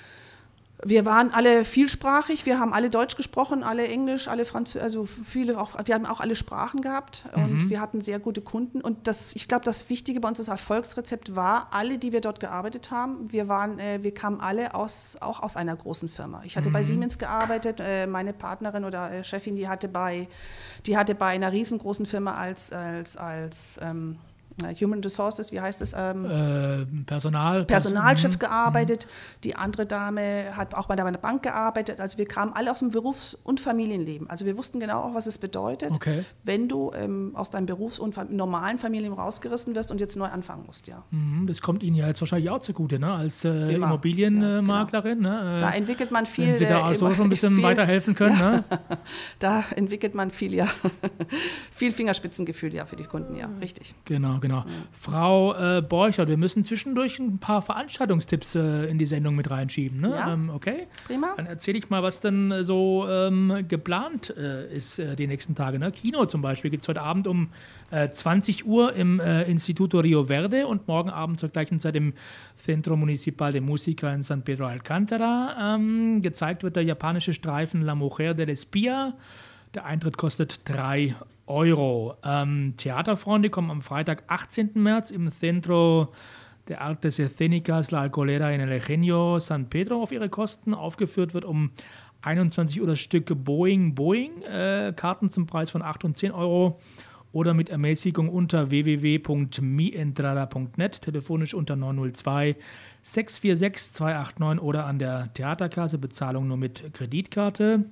wir waren alle vielsprachig, wir haben alle Deutsch gesprochen, alle Englisch, alle Französisch, also viele auch, wir haben auch alle Sprachen gehabt und mhm. wir hatten sehr gute Kunden. Und das, ich glaube, das Wichtige bei uns, das Erfolgsrezept war, alle, die wir dort gearbeitet haben, wir waren, äh, wir kamen alle aus, auch aus einer großen Firma. Ich hatte mhm. bei Siemens gearbeitet, äh, meine Partnerin oder äh, Chefin, die hatte bei, die hatte bei einer riesengroßen Firma als, als, als ähm, Human Resources, wie heißt es? Ähm, äh, Personal. Personalchef mhm. gearbeitet. Die andere Dame hat auch bei der Bank gearbeitet. Also wir kamen alle aus dem Berufs- und Familienleben. Also wir wussten genau auch, was es bedeutet, okay. wenn du ähm, aus deinem Berufs- und normalen Familienleben rausgerissen wirst und jetzt neu anfangen musst. Ja. Mhm, das kommt Ihnen ja jetzt wahrscheinlich auch zugute, ne? Als äh, Immobilienmaklerin. Ja, genau. ne? Da entwickelt man viel. Wenn Sie da auch so schon ein bisschen viel, weiterhelfen können. Ja. Ne? Da entwickelt man viel, ja. viel Fingerspitzengefühl, ja, für die Kunden, ja, richtig. Genau. Genau. Mhm. Frau äh, Borchert, wir müssen zwischendurch ein paar Veranstaltungstipps äh, in die Sendung mit reinschieben. Ne? Ja. Ähm, okay. Prima. Dann erzähle ich mal, was denn so ähm, geplant äh, ist äh, die nächsten Tage. Ne? Kino zum Beispiel gibt es heute Abend um äh, zwanzig Uhr im äh, Instituto Rio Verde und morgen Abend zur gleichen Zeit im Centro Municipal de Música in San Pedro Alcántara. Ähm, gezeigt wird der japanische Streifen La Mujer del Espía. Der Eintritt kostet drei Euro. Ähm, Theaterfreunde kommen am Freitag, achtzehnten März im Centro de Artes Escénicas La Alcolera in El Ingenio San Pedro auf ihre Kosten. Aufgeführt wird um einundzwanzig Uhr das Stück Boing Boing. Äh, Karten zum Preis von acht und zehn Euro oder mit Ermäßigung unter w w w punkt mientrada punkt net, telefonisch unter neun null zwei sechs vier sechs zwei acht neun oder an der Theaterkasse, Bezahlung nur mit Kreditkarte.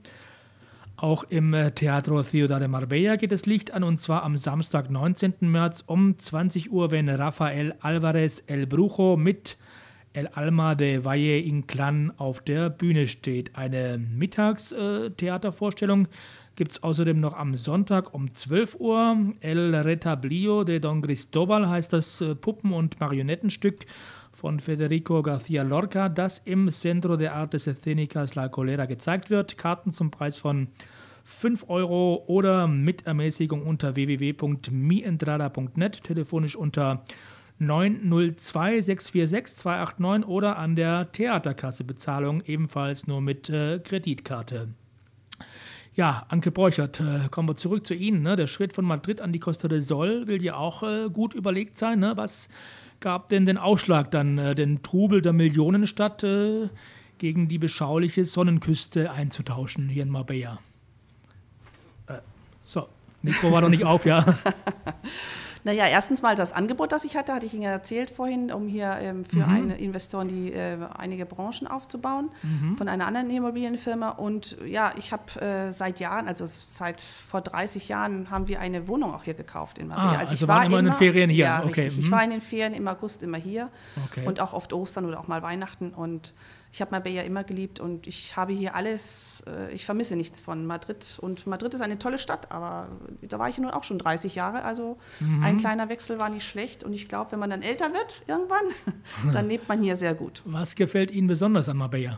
Auch im Teatro Ciudad de Marbella geht das Licht an, und zwar am Samstag, neunzehnten März um zwanzig Uhr, wenn Rafael Alvarez El Brujo mit El Alma de Valle Inclán auf der Bühne steht. Eine Mittagstheatervorstellung gibt es außerdem noch am Sonntag um zwölf Uhr. El Retablillo de Don Cristobal heißt das Puppen- und Marionettenstück von Federico García Lorca, das im Centro de Artes Escénicas La Colera gezeigt wird. Karten zum Preis von fünf Euro oder mit Ermäßigung unter w w w punkt mientrada punkt net, telefonisch unter neun null zwei sechs vier sechs zwei acht neun oder an der Theaterkasse Bezahlung ebenfalls nur mit äh, Kreditkarte. Ja, Anke Borchert, äh, kommen wir zurück zu Ihnen. Ne? Der Schritt von Madrid an die Costa del Sol will ja auch äh, gut überlegt sein. Ne? Was gab denn den Ausschlag dann, äh, den Trubel der Millionenstadt äh, gegen die beschauliche Sonnenküste einzutauschen hier in Marbella? Äh, so, Mikro war doch nicht auf, ja. Naja, erstens mal das Angebot, das ich hatte, hatte ich Ihnen ja erzählt vorhin, um hier ähm, für mhm. eine Investoren die äh, einige Branchen aufzubauen, mhm. von einer anderen Immobilienfirma. Und ja, ich habe äh, seit Jahren, also seit vor dreißig Jahren, haben wir eine Wohnung auch hier gekauft in Marbella. Ah, also, also ich war immer in den Ferien hier? Ja, okay. richtig. Mhm. Ich war in den Ferien im August immer hier okay. und auch oft Ostern oder auch mal Weihnachten. Und ich habe Marbella immer geliebt und ich habe hier alles, äh, ich vermisse nichts von Madrid. Und Madrid ist eine tolle Stadt, aber da war ich nun auch schon dreißig Jahre, also mhm. ein kleiner Wechsel war nicht schlecht. Und ich glaube, wenn man dann älter wird irgendwann, dann lebt man hier sehr gut. Was gefällt Ihnen besonders an Marbella?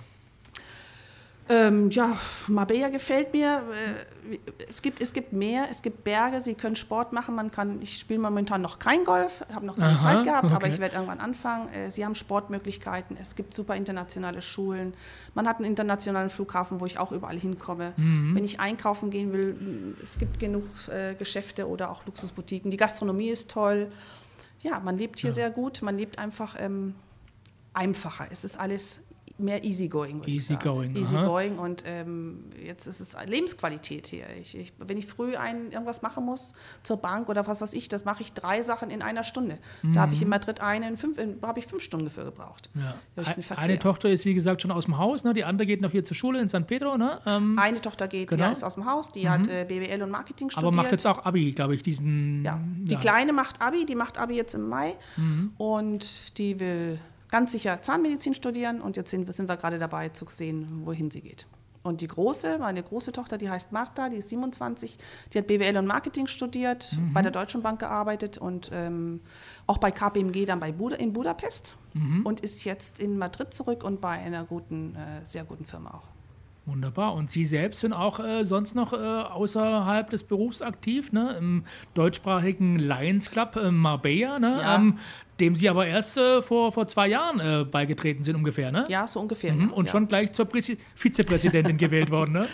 Ähm, ja, Marbella gefällt mir. Äh, es gibt, es gibt Meer, es gibt Berge, Sie können Sport machen. Man kann, ich spiele momentan noch kein Golf, habe noch keine Aha, Zeit gehabt, okay. aber ich werde irgendwann anfangen. Äh, Sie haben Sportmöglichkeiten, es gibt super internationale Schulen. Man hat einen internationalen Flughafen, wo ich auch überall hinkomme. Mhm. Wenn ich einkaufen gehen will, es gibt genug äh, Geschäfte oder auch Luxusboutiquen. Die Gastronomie ist toll. Ja, man lebt hier ja. sehr gut. Man lebt einfach ähm, einfacher. Es ist alles mehr easygoing. Easygoing. Easygoing und ähm, jetzt ist es Lebensqualität hier. Ich, ich, wenn ich früh ein, irgendwas machen muss, zur Bank oder was weiß ich, das mache ich drei Sachen in einer Stunde. Mhm. Da habe ich in Madrid eine, in fünf, in, habe ich fünf Stunden für gebraucht. Ja. Eine Tochter ist, wie gesagt, schon aus dem Haus, ne? Die andere geht noch hier zur Schule in San Pedro. Ne? Ähm, eine Tochter geht, genau. ja, ist aus dem Haus, die mhm. hat äh, B W L und Marketing studiert. Aber macht jetzt auch Abi, glaube ich, diesen... Ja, die ja. Kleine macht Abi, die macht Abi jetzt im Mai mhm. und die will ganz sicher Zahnmedizin studieren und jetzt sind, sind wir gerade dabei zu sehen, wohin sie geht. Und die große, meine große Tochter, die heißt Marta, die ist siebenundzwanzig, die hat B W L und Marketing studiert, mhm. bei der Deutschen Bank gearbeitet und ähm, auch bei K P M G dann bei Buda, in Budapest mhm. und ist jetzt in Madrid zurück und bei einer guten, äh, sehr guten Firma auch. Wunderbar. Und Sie selbst sind auch äh, sonst noch äh, außerhalb des Berufs aktiv, ne? Im deutschsprachigen Lions Club äh, Marbella, ne? Ja. ähm, dem Sie aber erst äh, vor, vor zwei Jahren äh, beigetreten sind ungefähr. Ne? Ja, so ungefähr. Mhm. Und ja. schon gleich zur Präsi- Vizepräsidentin gewählt worden. Ne?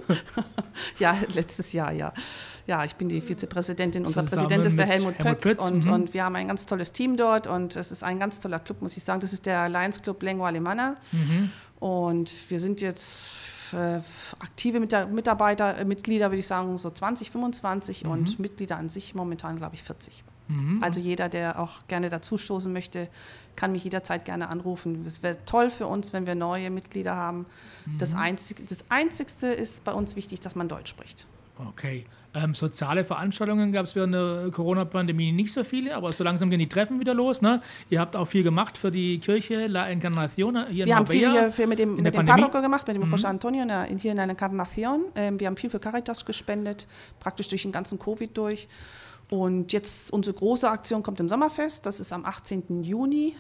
Ja, letztes Jahr, ja. Ja, ich bin die Vizepräsidentin. Unser Zusammen Präsident ist der mit Helmut Helmut Pötz, Pötz, und, mhm. und wir haben ein ganz tolles Team dort und es ist ein ganz toller Club, muss ich sagen. Das ist der Lions Club Lengua Alemana Mhm. und wir sind jetzt äh, aktive Mit- Mitarbeiter, äh, Mitglieder, würde ich sagen, so zwanzig, fünfundzwanzig mhm. und Mitglieder an sich momentan, glaube ich, vierzig. Mhm. Also jeder, der auch gerne dazustoßen möchte, kann mich jederzeit gerne anrufen. Es wäre toll für uns, wenn wir neue Mitglieder haben. Mhm. Das, Einzig, das Einzigste ist bei uns wichtig, dass man Deutsch spricht. Okay. Ähm, soziale Veranstaltungen gab es während der Corona-Pandemie nicht so viele, aber so langsam gehen die Treffen wieder los. Ne? Ihr habt auch viel gemacht für die Kirche La Encarnación hier in Wir haben viel Marbella, hier mit dem, mit dem Parroquio gemacht, mit dem mhm. José Antonio in der, in, hier in der Encarnación. Ähm, wir haben viel für Caritas gespendet, praktisch durch den ganzen Covid durch. Und jetzt unsere große Aktion kommt im Sommerfest, das ist am achtzehnten Juni.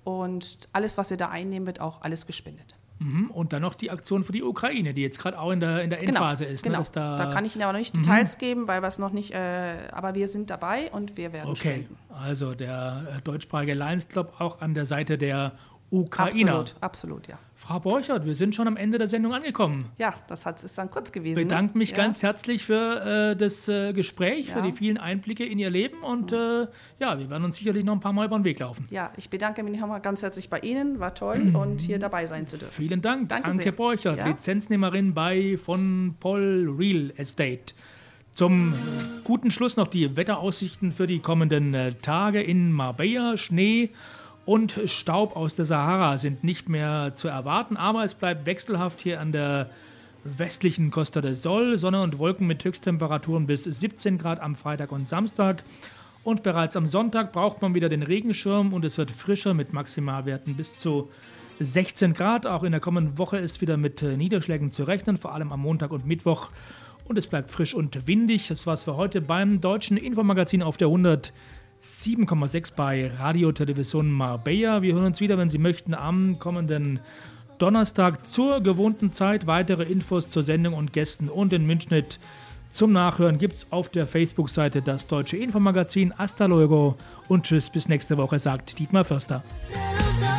Und alles, was wir da einnehmen, wird auch alles gespendet. Mhm. Und dann noch die Aktion für die Ukraine, die jetzt gerade auch in der, in der Endphase genau, ist. Genau, ne? Dass da, da kann ich Ihnen aber noch nicht Details mhm. geben, weil wir es noch nicht, äh, aber wir sind dabei und wir werden okay. spenden. Also der äh, deutschsprachige Lions Club auch an der Seite der Ukrainer. Absolut, absolut, ja. Frau Borchert, wir sind schon am Ende der Sendung angekommen. Ja, das hat, ist dann kurz gewesen. Ich bedanke ne? mich ja. ganz herzlich für äh, das äh, Gespräch, ja. für die vielen Einblicke in Ihr Leben und äh, ja, wir werden uns sicherlich noch ein paar Mal über den Weg laufen. Ja, ich bedanke mich nochmal ganz herzlich bei Ihnen, war toll und hier dabei sein zu dürfen. Vielen Dank, Danke Anke sehr. Borchert, ja. Lizenznehmerin bei von Poll Real Estate. Zum guten Schluss noch die Wetteraussichten für die kommenden äh, Tage in Marbella. Schnee und Staub aus der Sahara sind nicht mehr zu erwarten, aber es bleibt wechselhaft hier an der westlichen Costa del Sol. Sonne und Wolken mit Höchsttemperaturen bis siebzehn Grad am Freitag und Samstag. Und bereits am Sonntag braucht man wieder den Regenschirm und es wird frischer mit Maximalwerten bis zu sechzehn Grad. Auch in der kommenden Woche ist wieder mit Niederschlägen zu rechnen, vor allem am Montag und Mittwoch. Und es bleibt frisch und windig. Das war's für heute beim Deutschen Infomagazin auf der hundertsieben Komma sechs bei Radio Television Marbella. Wir hören uns wieder, wenn Sie möchten, am kommenden Donnerstag zur gewohnten Zeit. Weitere Infos zur Sendung und Gästen und den Mitschnitt Zum Nachhören gibt's auf der Facebook-Seite das Deutsche Infomagazin. Hasta luego und tschüss, bis nächste Woche, sagt Dietmar Förster. Hello,